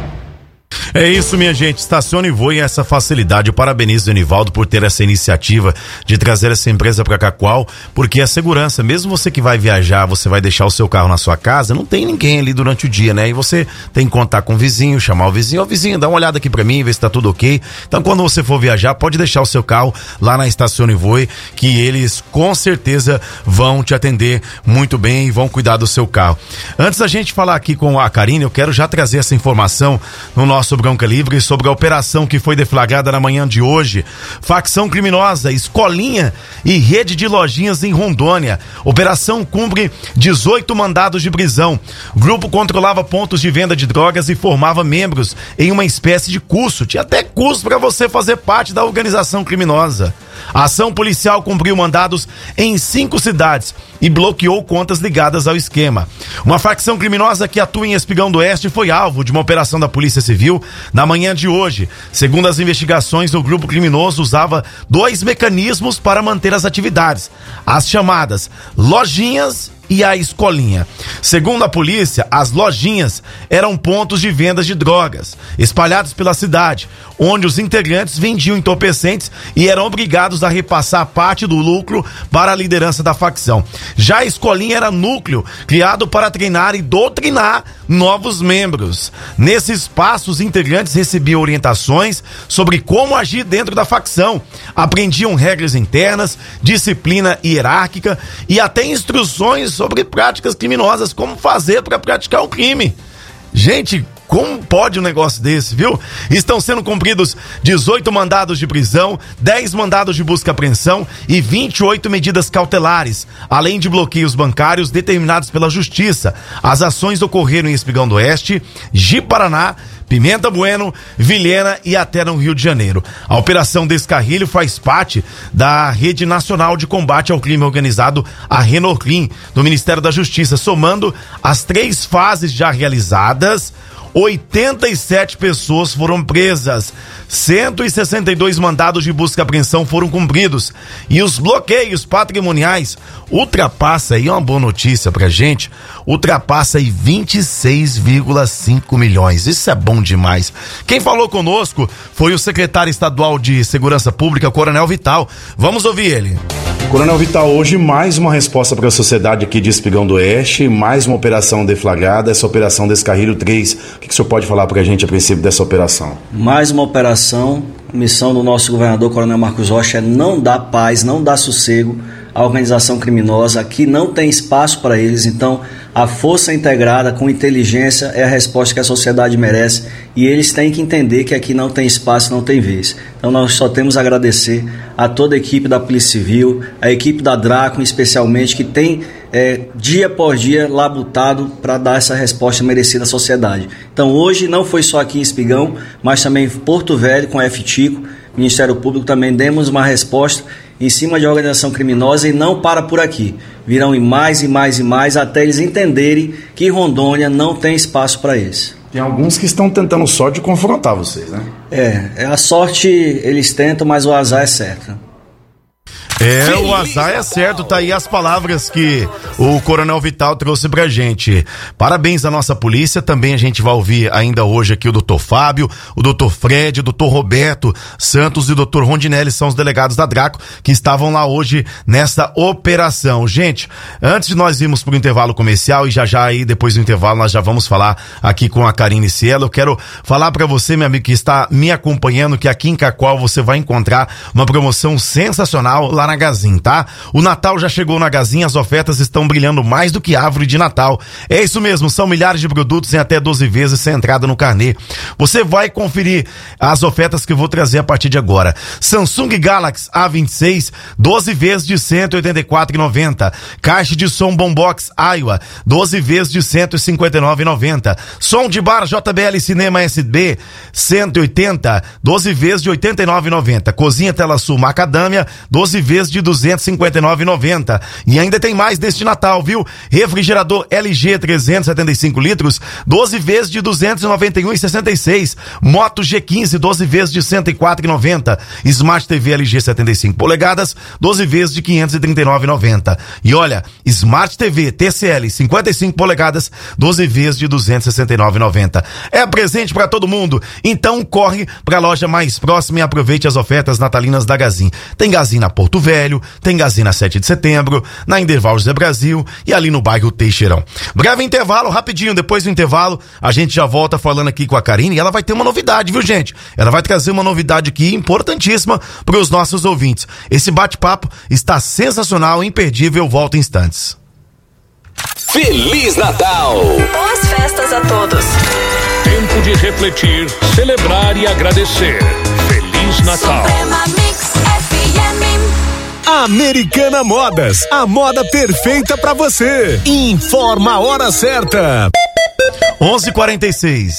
É isso, minha gente, Estacione e Voe, essa facilidade. Eu parabenizo o Enivaldo por ter essa iniciativa de trazer essa empresa para Cacoal, porque a segurança, mesmo você que vai viajar, você vai deixar o seu carro na sua casa, não tem ninguém ali durante o dia, né? E você tem que contar com o vizinho, chamar o vizinho, ó, vizinho, dá uma olhada aqui para mim, ver se tá tudo ok. Então, quando você for viajar, pode deixar o seu carro lá na Estacione e Voe, que eles com certeza vão te atender muito bem e vão cuidar do seu carro. Antes da gente falar aqui com a Karine, eu quero já trazer essa informação no nosso Bronca Livre sobre a operação que foi deflagrada na manhã de hoje. Facção criminosa, escolinha e rede de lojinhas em Rondônia. Operação cumpre dezoito mandados de prisão. O grupo controlava pontos de venda de drogas e formava membros em uma espécie de curso. Tinha até curso para você fazer parte da organização criminosa. A ação policial cumpriu mandados em cinco cidades e bloqueou contas ligadas ao esquema. Uma facção criminosa que atua em Espigão do Oeste foi alvo de uma operação da Polícia Civil na manhã de hoje. Segundo as investigações, o grupo criminoso usava dois mecanismos para manter as atividades: as chamadas lojinhas e a escolinha. Segundo a polícia, as lojinhas eram pontos de vendas de drogas espalhados pela cidade, onde os integrantes vendiam entorpecentes e eram obrigados a repassar parte do lucro para a liderança da facção. Já a escolinha era núcleo criado para treinar e doutrinar novos membros. Nesse espaço, os integrantes recebiam orientações sobre como agir dentro da facção, aprendiam regras internas, disciplina hierárquica e até instruções sobre práticas criminosas, como fazer para praticar o crime. Gente, como pode um negócio desse, viu? Estão sendo cumpridos dezoito mandados de prisão, dez mandados de busca e apreensão e vinte e oito medidas cautelares, além de bloqueios bancários determinados pela Justiça. As ações ocorreram em Espigão do Oeste, Ji-Paraná, Pimenta Bueno, Vilhena e até no Rio de Janeiro. A Operação Descarrilho faz parte da Rede Nacional de Combate ao Crime Organizado, a Renocrim, do Ministério da Justiça. Somando as três fases já realizadas, oitenta e sete pessoas foram presas, cento e sessenta e dois mandados de busca e apreensão foram cumpridos e os bloqueios patrimoniais ultrapassa aí, uma boa notícia pra gente, ultrapassa aí vinte e seis vírgula cinco milhões. Isso é bom demais. Quem falou conosco foi o secretário estadual de Segurança Pública, Coronel Vital. Vamos ouvir ele. Coronel Vital, hoje mais uma resposta para a sociedade aqui de Espigão do Oeste, mais uma operação deflagrada, essa operação Descarrilho três. O que, que o senhor pode falar para a gente a princípio dessa operação? Mais uma operação, a missão do nosso governador Coronel Marcos Rocha é não dar paz, não dar sossego à organização criminosa. Aqui não tem espaço para eles, então a força integrada com inteligência é a resposta que a sociedade merece e eles têm que entender que aqui não tem espaço, não tem vez. Então nós só temos a agradecer a toda a equipe da Polícia Civil, a equipe da Draco especialmente, que tem é, dia por dia labutado para dar essa resposta merecida à sociedade. Então hoje não foi só aqui em Espigão, mas também em Porto Velho com a F Tico, Ministério Público, também demos uma resposta em cima de organização criminosa e não para por aqui. Virão em mais e mais e mais até eles entenderem que Rondônia não tem espaço para eles. Tem alguns que estão tentando sorte de confrontar vocês, né? É, a sorte eles tentam, mas o azar é certo. É, Feliz o azar é certo, tá aí as palavras que o Coronel Vital trouxe pra gente. Parabéns à nossa polícia, também a gente vai ouvir ainda hoje aqui o doutor Fábio, o doutor Fred, o doutor Roberto Santos e o doutor Rondinelli, são os delegados da Draco que estavam lá hoje nessa operação. Gente, antes de nós irmos pro intervalo comercial e já já aí depois do intervalo nós já vamos falar aqui com a Karine Cielo, eu quero falar pra você, meu amigo, que está me acompanhando, que aqui em Cacoal você vai encontrar uma promoção sensacional lá na na Gazin, tá? O Natal já chegou na Gazin, as ofertas estão brilhando mais do que árvore de Natal. É isso mesmo, são milhares de produtos em até doze vezes sem entrada no carnê. Você vai conferir as ofertas que eu vou trazer a partir de agora. Samsung Galaxy A vinte e seis, doze vezes de cento e oitenta e quatro reais e noventa centavos. Caixa de som Boombox Aiwa, doze vezes de cento e cinquenta e nove reais e noventa centavos. Som de bar J B L Cinema S B cento e oitenta, doze vezes de oitenta e nove reais e noventa centavos. Cozinha Tela Sul Macadâmia, doze vezes de duzentos e cinquenta e nove reais e noventa centavos. E ainda tem mais deste Natal, viu? Refrigerador L G trezentos e setenta e cinco litros, doze vezes de duzentos e noventa e um reais e sessenta e seis centavos. Moto G quinze, doze vezes de cento e quatro reais e noventa centavos. Smart T V L G setenta e cinco polegadas, doze vezes de quinhentos e trinta e nove reais e noventa centavos. E olha, Smart T V T C L cinquenta e cinco polegadas, doze vezes de duzentos e sessenta e nove reais e noventa centavos. É presente para todo mundo. Então corre para a loja mais próxima e aproveite as ofertas natalinas da Gazin. Tem Gazin na Porto Velho, tem Gazin na sete de setembro, na Inderval José Brasil e ali no bairro Teixeirão. Breve intervalo, rapidinho, depois do intervalo a gente já volta falando aqui com a Karine e ela vai ter uma novidade, viu, gente? Ela vai trazer uma novidade aqui importantíssima para os nossos ouvintes. Esse bate-papo está sensacional, imperdível, volta em instantes. Feliz Natal! Boas festas a todos. Tempo de refletir, celebrar e agradecer. Feliz Natal. Suprema Mix F M. Americana Modas, a moda perfeita pra você. Informa a hora certa. onze e quarenta e seis.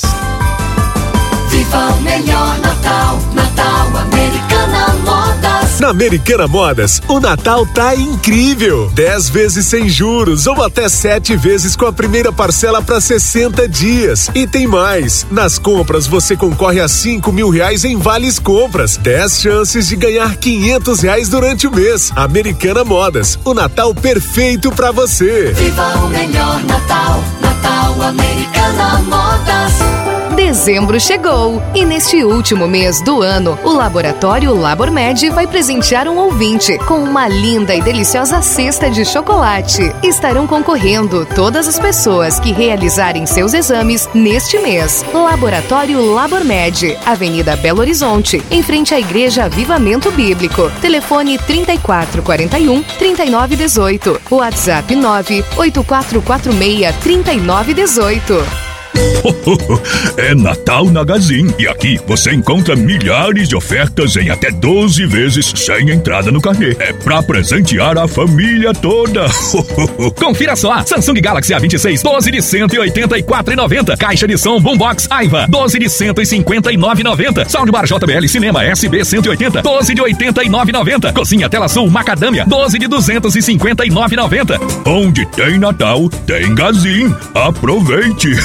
Viva o melhor Natal, Natal Americana Modas. Na Americana Modas, o Natal tá incrível. dez vezes sem juros ou até sete vezes com a primeira parcela para sessenta dias. E tem mais. Nas compras você concorre a cinco mil reais em vales compras. dez chances de ganhar quinhentos reais durante o mês. Americana Modas, o Natal perfeito para você. Viva o melhor Natal, Natal Americana Modas. Dezembro chegou e neste último mês do ano, o Laboratório LaborMed vai presentear um ouvinte com uma linda e deliciosa cesta de chocolate. Estarão concorrendo todas as pessoas que realizarem seus exames neste mês. Laboratório LaborMed, Avenida Belo Horizonte, em frente à Igreja Avivamento Bíblico. Telefone trinta e quatro quarenta e um, trinta e nove dezoito. WhatsApp nove oito quatro quatro seis, trinta e nove dezoito. É Natal na Gazin e aqui você encontra milhares de ofertas em até doze vezes sem entrada no carnê. É pra presentear a família toda. Confira só, Samsung Galaxy A vinte e seis, doze de cento e oitenta e quatro reais e noventa centavos. Caixa de som Boombox Aiwa, doze de cento e cinquenta e nove reais e noventa centavos. Soundbar J B L Cinema S B cento e oitenta, doze de oitenta e nove reais e noventa centavos. Cozinha Tela Sul Macadâmia, doze de duzentos e cinquenta e nove reais e noventa centavos. Onde tem Natal, tem Gazin. Aproveite.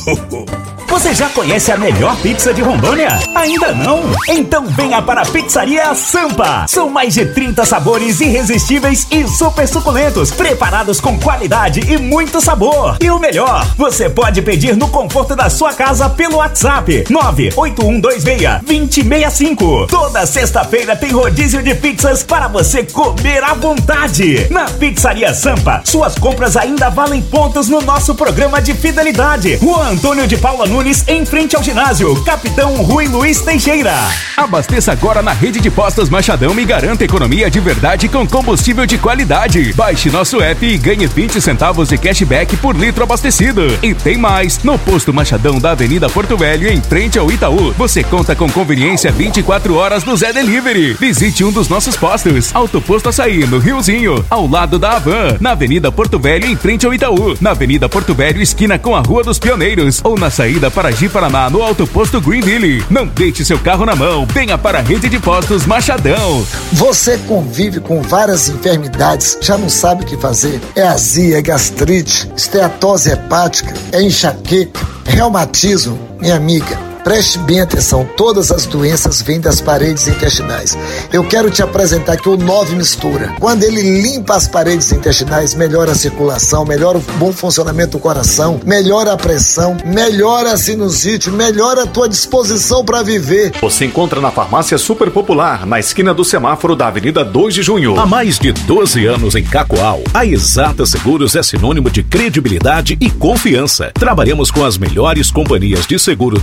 Você já conhece a melhor pizza de Rondônia? Ainda não? Então venha para a Pizzaria Sampa. São mais de trinta sabores irresistíveis e super suculentos, preparados com qualidade e muito sabor. E o melhor, você pode pedir no conforto da sua casa pelo WhatsApp nove oito um dois seis, dois zero seis cinco. Toda sexta-feira tem rodízio de pizzas para você comer à vontade. Na Pizzaria Sampa, suas compras ainda valem pontos no nosso programa de fidelidade. Rua Antônio de Paula Nunes, em frente ao ginásio Capitão Rui Luiz Teixeira. Abasteça agora na rede de postos Machadão e garanta economia de verdade com combustível de qualidade. Baixe nosso app e ganhe vinte centavos de cashback por litro abastecido. E tem mais, no posto Machadão da Avenida Porto Velho, em frente ao Itaú, você conta com conveniência vinte e quatro horas do Zé Delivery. Visite um dos nossos postos. Autoposto Açaí, no Riozinho, ao lado da Havan, na Avenida Porto Velho, em frente ao Itaú, na Avenida Porto Velho, esquina com a Rua dos Pioneiros, ou na saída para Ji-Paraná, no Autoposto Greenville. Não deixe seu carro na mão, venha para a rede de postos Machadão. Você convive com várias enfermidades, já não sabe o que fazer? É azia, é gastrite, esteatose hepática, é enxaqueca, reumatismo, minha amiga. Preste bem atenção, todas as doenças vêm das paredes intestinais. Eu quero te apresentar aqui o Nove Mistura. Quando ele limpa as paredes intestinais, melhora a circulação, melhora o bom funcionamento do coração, melhora a pressão, melhora a sinusite, melhora a tua disposição para viver. Você encontra na Farmácia Super Popular, na esquina do semáforo da Avenida dois de junho. Há mais de doze anos em Cacoal, a Exata Seguros é sinônimo de credibilidade e confiança. Trabalhamos com as melhores companhias de seguro do país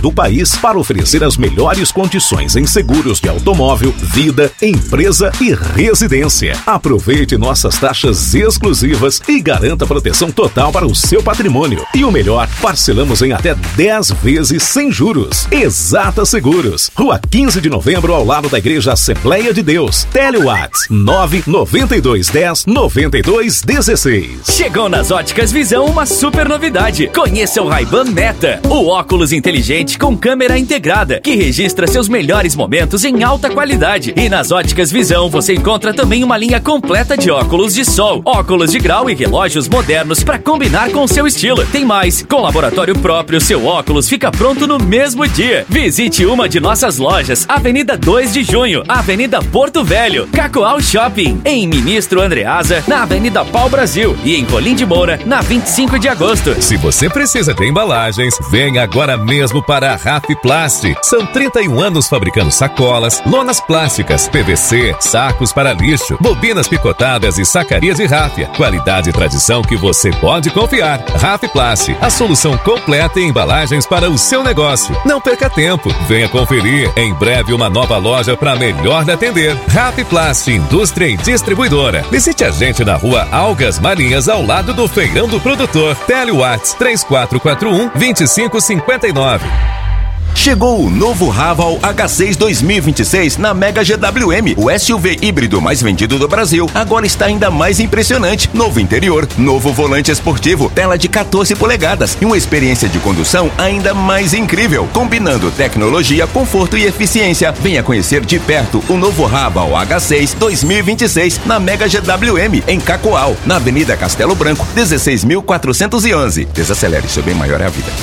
Lages para oferecer as melhores condições em seguros de automóvel, vida, empresa e residência. Aproveite nossas taxas exclusivas e garanta proteção total para o seu patrimônio. E o melhor, parcelamos em até dez vezes sem juros. Exata Seguros, Rua quinze de Novembro, ao lado da Igreja Assembleia de Deus. Telewatts nove nove dois um zero nove dois um seis. Chegou nas Óticas Visão uma super novidade. Conheça o Ray-Ban Meta, o óculos inteligente com câmera integrada, que registra seus melhores momentos em alta qualidade. E nas Óticas Visão você encontra também uma linha completa de óculos de sol, óculos de grau e relógios modernos para combinar com o seu estilo. Tem mais, com laboratório próprio, seu óculos fica pronto no mesmo dia. Visite uma de nossas lojas, Avenida dois de Junho, Avenida Porto Velho, Cacoal Shopping, em Ministro Andreasa, na Avenida Pau Brasil, e em Colim de Moura, na vinte e cinco de agosto. Se você precisa de embalagens, venha agora mesmo para a Rafiplast. São trinta e um anos fabricando sacolas, lonas plásticas, P V C, sacos para lixo, bobinas picotadas e sacaria de ráfia. Qualidade e tradição que você pode confiar. Rafiplast, a solução completa em embalagens para o seu negócio. Não perca tempo, venha conferir. Em breve uma nova loja para melhor lhe atender. Rafiplast, indústria e distribuidora. Visite a gente na rua Algas Marinhas, ao lado do Feirão do Produtor. Telewatts três quatro quatro um, dois cinco cinco nove. Chegou o novo Raval H seis dois mil e vinte e seis na Mega G W M, o S U V híbrido mais vendido do Brasil. Agora está ainda mais impressionante. Novo interior, novo volante esportivo, tela de quatorze polegadas e uma experiência de condução ainda mais incrível, combinando tecnologia, conforto e eficiência. Venha conhecer de perto o novo Raval H seis dois mil e vinte e seis na Mega G W M, em Cacoal, na Avenida Castelo Branco, dezesseis mil quatrocentos e onze. Desacelere, seu bem maior é a vida.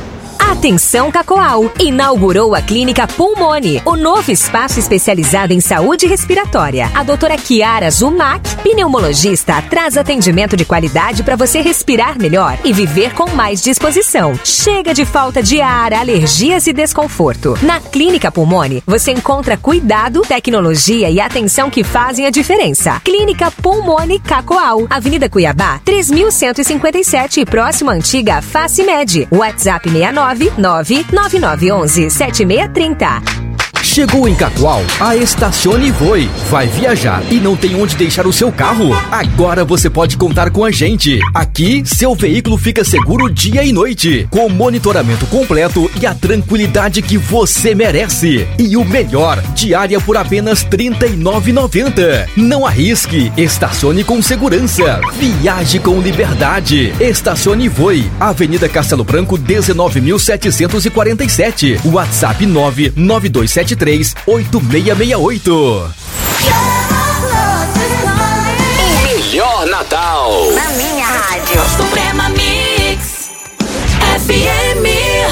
Atenção Cacoal! Inaugurou a Clínica Pulmone, o novo espaço especializado em saúde respiratória. A doutora Kiara Zumac, pneumologista, traz atendimento de qualidade para você respirar melhor e viver com mais disposição. Chega de falta de ar, alergias e desconforto. Na Clínica Pulmone, você encontra cuidado, tecnologia e atenção que fazem a diferença. Clínica Pulmone Cacoal, Avenida Cuiabá, três mil cento e cinquenta e sete, próxima antiga Facimed. WhatsApp seis nove nove nove nove um um sete seis três zero. Chegou em Cacoal, a Estacione Voe. Vai viajar e não tem onde deixar o seu carro? Agora você pode contar com a gente. Aqui, seu veículo fica seguro dia e noite, com monitoramento completo e a tranquilidade que você merece. E o melhor, diária por apenas trinta e nove reais e noventa centavos. Não arrisque, estacione com segurança. Viaje com liberdade. Estacione Voe, Avenida Castelo Branco, dezenove mil setecentos e quarenta e sete. WhatsApp nove nove dois sete três oito seis seis oito. O melhor Natal na minha rádio. Suprema Mix F M.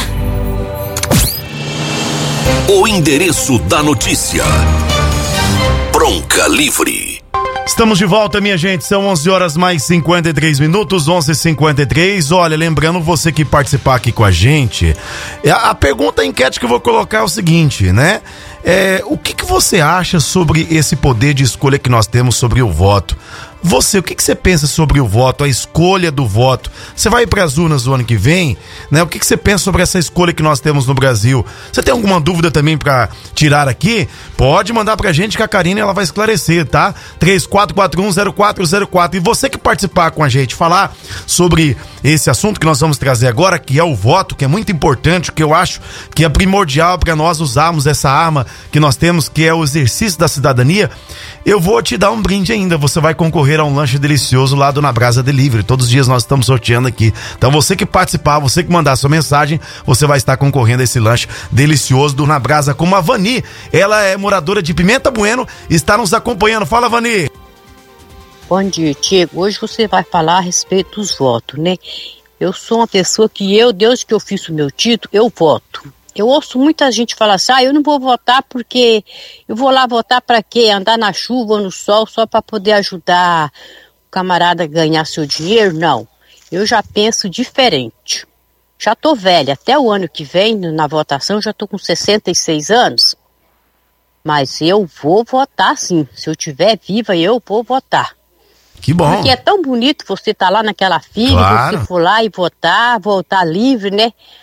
O endereço da notícia. Bronca Livre. Estamos de volta, minha gente, são onze horas mais cinquenta e três minutos, onze e cinquenta e três. Olha, lembrando você que participar aqui com a gente, a, a pergunta, a enquete que eu vou colocar é o seguinte, né? É, o que, que você acha sobre esse poder de escolha que nós temos sobre o voto? Você, o que, que você pensa sobre o voto, a escolha do voto? Você vai para as urnas o ano que vem, né? O que, que você pensa sobre essa escolha que nós temos no Brasil? Você tem alguma dúvida também para tirar aqui? Pode mandar pra gente que a Karine ela vai esclarecer, tá? três quatro quatro um zero quatro zero quatro. E você que participar com a gente, falar sobre esse assunto que nós vamos trazer agora, que é o voto, que é muito importante, que eu acho que é primordial para nós usarmos essa arma que nós temos, que é o exercício da cidadania. Eu vou te dar um brinde ainda, você vai concorrer a um lanche delicioso lá do Na Brasa Delivery. Todos os dias nós estamos sorteando aqui. Então você que participar, você que mandar sua mensagem, você vai estar concorrendo a esse lanche delicioso do Na Brasa, como a Vani. Ela é moradora de Pimenta Bueno, está nos acompanhando. Fala, Vani! Bom dia, Tiago. Hoje você vai falar a respeito dos votos, né? Eu sou uma pessoa que eu, desde que eu fiz o meu título, eu voto. Eu ouço muita gente falar assim, ah, eu não vou votar porque eu vou lá votar para quê? Andar na chuva ou no sol só para poder ajudar o camarada a ganhar seu dinheiro? Não, eu já penso diferente. Já tô velha, até o ano que vem, na votação, já tô com sessenta e seis anos. Mas eu vou votar sim, se eu estiver viva eu vou votar. Que bom. Porque é tão bonito você estar tá lá naquela fila, claro. Você for lá e votar, votar livre, né?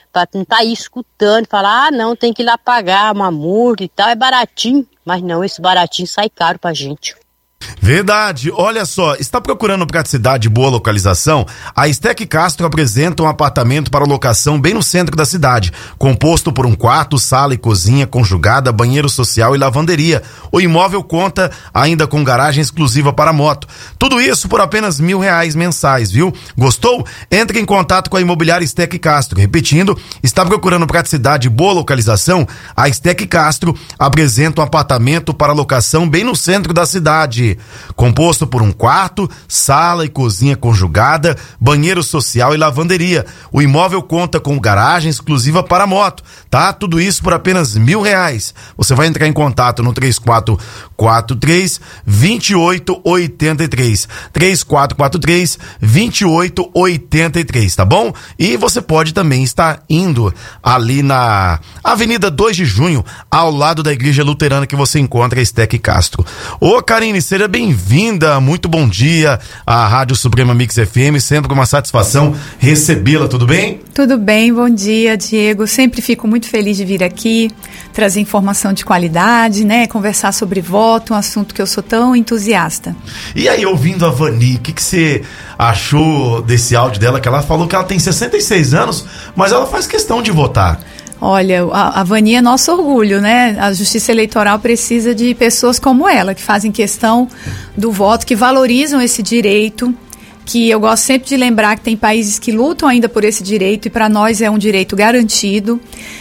Pra não tá aí escutando, falar, ah, não, tem que ir lá pagar uma multa e tal, é baratinho. Mas não, esse baratinho sai caro pra gente. Verdade, olha só, está procurando praticidade e boa localização? A Estec Castro apresenta um apartamento para locação bem no centro da cidade, composto por um quarto, sala e cozinha conjugada, banheiro social e lavanderia. O imóvel conta ainda com garagem exclusiva para moto. Tudo isso por apenas mil reais mensais, viu? Gostou? Entre em contato com a imobiliária Estec Castro. Repetindo, está procurando praticidade e boa localização? A Estec Castro apresenta um apartamento para locação bem no centro da cidade, composto por um quarto, sala e cozinha conjugada, banheiro social e lavanderia. O imóvel conta com garagem exclusiva para moto, tá? Tudo isso por apenas mil reais. Você vai entrar em contato no três quatro quatro três, dois oito oito três, três quatro quatro três, dois oito oito três, tá bom? E você pode também estar indo ali na Avenida dois de junho, ao lado da Igreja Luterana, que você encontra a Estec Castro. Ô, Karine, seja bem-vinda, muito bom dia à Rádio Suprema Mix F M, sempre uma satisfação recebê-la, tudo bem? Tudo bem, bom dia, Diego, sempre fico muito feliz de vir aqui, trazer informação de qualidade, né, conversar sobre voto, um assunto que eu sou tão entusiasta. E aí, ouvindo a Vani, o que que você achou desse áudio dela, que ela falou que ela tem sessenta e seis anos, mas ela faz questão de votar? Olha, a, a Vani é nosso orgulho, né? A Justiça Eleitoral precisa de pessoas como ela, que fazem questão do voto, que valorizam esse direito, que eu gosto sempre de lembrar que tem países que lutam ainda por esse direito e para nós é um direito garantido.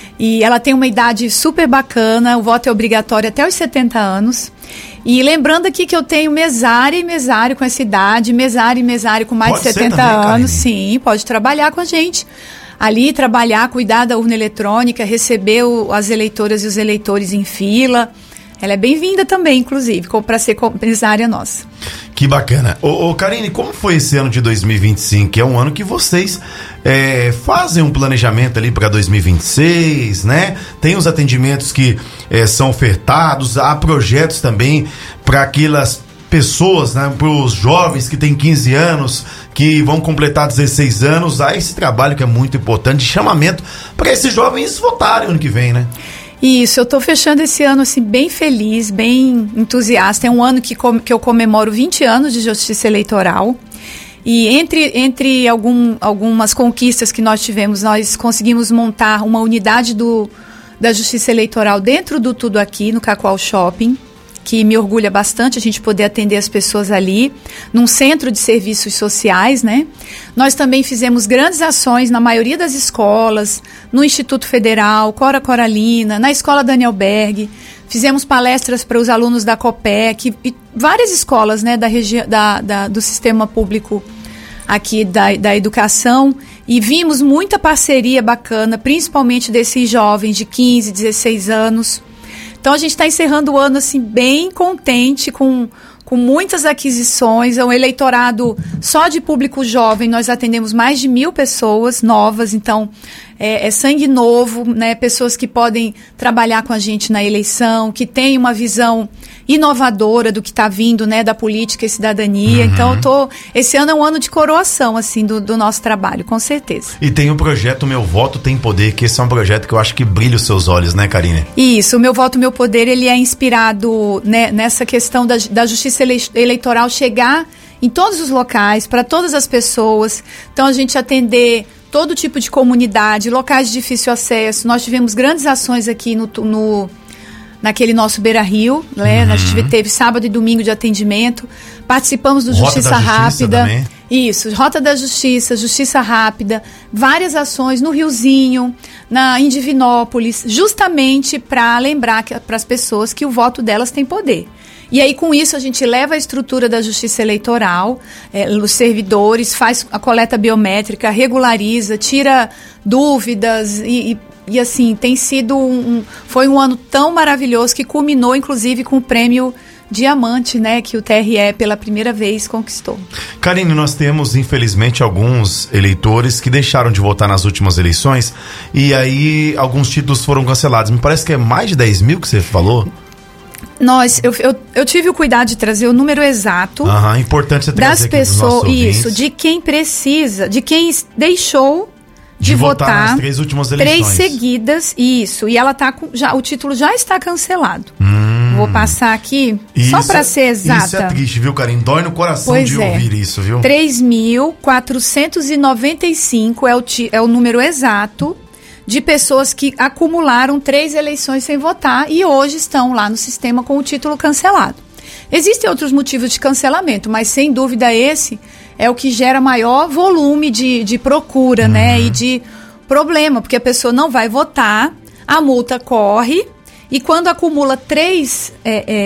E ela tem uma idade super bacana, o voto é obrigatório até os setenta anos. E lembrando aqui que eu tenho mesária e mesário com essa idade, mesária e mesário com mais pode de setenta também, anos, Karine. Sim, pode trabalhar com a gente. Ali, trabalhar, cuidar da urna eletrônica, receber o, as eleitoras e os eleitores em fila. Ela é bem-vinda também, inclusive, para ser mesária nossa. Que bacana. Ô, ô, Karine, como foi esse ano de dois mil e vinte e cinco? Que é um ano que vocês é, fazem um planejamento ali para dois mil e vinte e seis, né? Tem os atendimentos que é, são ofertados, há projetos também para aquelas pessoas, né, para os jovens que têm quinze anos, que vão completar dezesseis anos, há esse trabalho que é muito importante de chamamento para esses jovens votarem ano que vem, né? Isso, eu estou fechando esse ano assim bem feliz, bem entusiasta. É um ano que, com, que eu comemoro vinte anos de Justiça Eleitoral. E entre, entre algum, algumas conquistas que nós tivemos, nós conseguimos montar uma unidade do, da Justiça Eleitoral dentro do Tudo Aqui, no Cacoal Shopping, que me orgulha bastante a gente poder atender as pessoas ali, num centro de serviços sociais, né? Nós também fizemos grandes ações na maioria das escolas, no Instituto Federal, Cora Coralina, na Escola Daniel Berg, fizemos palestras para os alunos da Copec, e várias escolas, né, da regi- da, da, do sistema público aqui da, da educação, e vimos muita parceria bacana, principalmente desses jovens de quinze, dezesseis anos. Então a gente está encerrando o ano assim bem contente, com, com muitas aquisições. É um eleitorado só de público jovem, nós atendemos mais de mil pessoas novas, então é, é sangue novo, né? Pessoas que podem trabalhar com a gente na eleição, que têm uma visão inovadora do que está vindo, né, da política e cidadania. Uhum. Então eu tô, esse ano é um ano de coroação assim, do, do nosso trabalho, com certeza. E tem o projeto Meu Voto Tem Poder, que esse é um projeto que eu acho que brilha os seus olhos, né, Karine? Isso, o Meu Voto, Meu Poder, ele é inspirado, né, nessa questão da, da justiça ele, eleitoral chegar em todos os locais, para todas as pessoas. Então a gente atender todo tipo de comunidade, locais de difícil acesso. Nós tivemos grandes ações aqui no, no naquele nosso Beira Rio, né? Uhum. A gente teve sábado e domingo de atendimento, participamos do Rota Justiça da Justiça Rápida. Também. Isso, Rota da Justiça, Justiça Rápida, várias ações no Riozinho, na, em Divinópolis, justamente para lembrar para as pessoas que o voto delas tem poder. E aí, com isso, a gente leva a estrutura da Justiça Eleitoral, é, os servidores, faz a coleta biométrica, regulariza, tira dúvidas e, e, e assim, tem sido um, um, foi um ano tão maravilhoso que culminou, inclusive, com o prêmio Diamante, né, que o T R E pela primeira vez conquistou. Karine, nós temos, infelizmente, alguns eleitores que deixaram de votar nas últimas eleições e aí alguns títulos foram cancelados. Me parece que é mais de dez mil que você falou. Nós, eu, eu, eu tive o cuidado de trazer o número exato. Aham, importante você trazer das aqui pessoas, dos nossos isso, de quem precisa, de quem deixou de, de votar, votar nas três últimas eleições. Três seguidas, isso. E ela tá com, já, o título já está cancelado. Hum. Vou passar aqui, isso, só para ser exata. Isso é triste, viu, Karine? Dói no coração pois de é. ouvir isso, viu? três mil quatrocentos e noventa e cinco é o, é o número exato de pessoas que acumularam três eleições sem votar e hoje estão lá no sistema com o título cancelado. Existem outros motivos de cancelamento, mas sem dúvida esse é o que gera maior volume de, de procura, uhum. né? E de problema, porque a pessoa não vai votar, a multa corre e quando acumula três... É, é,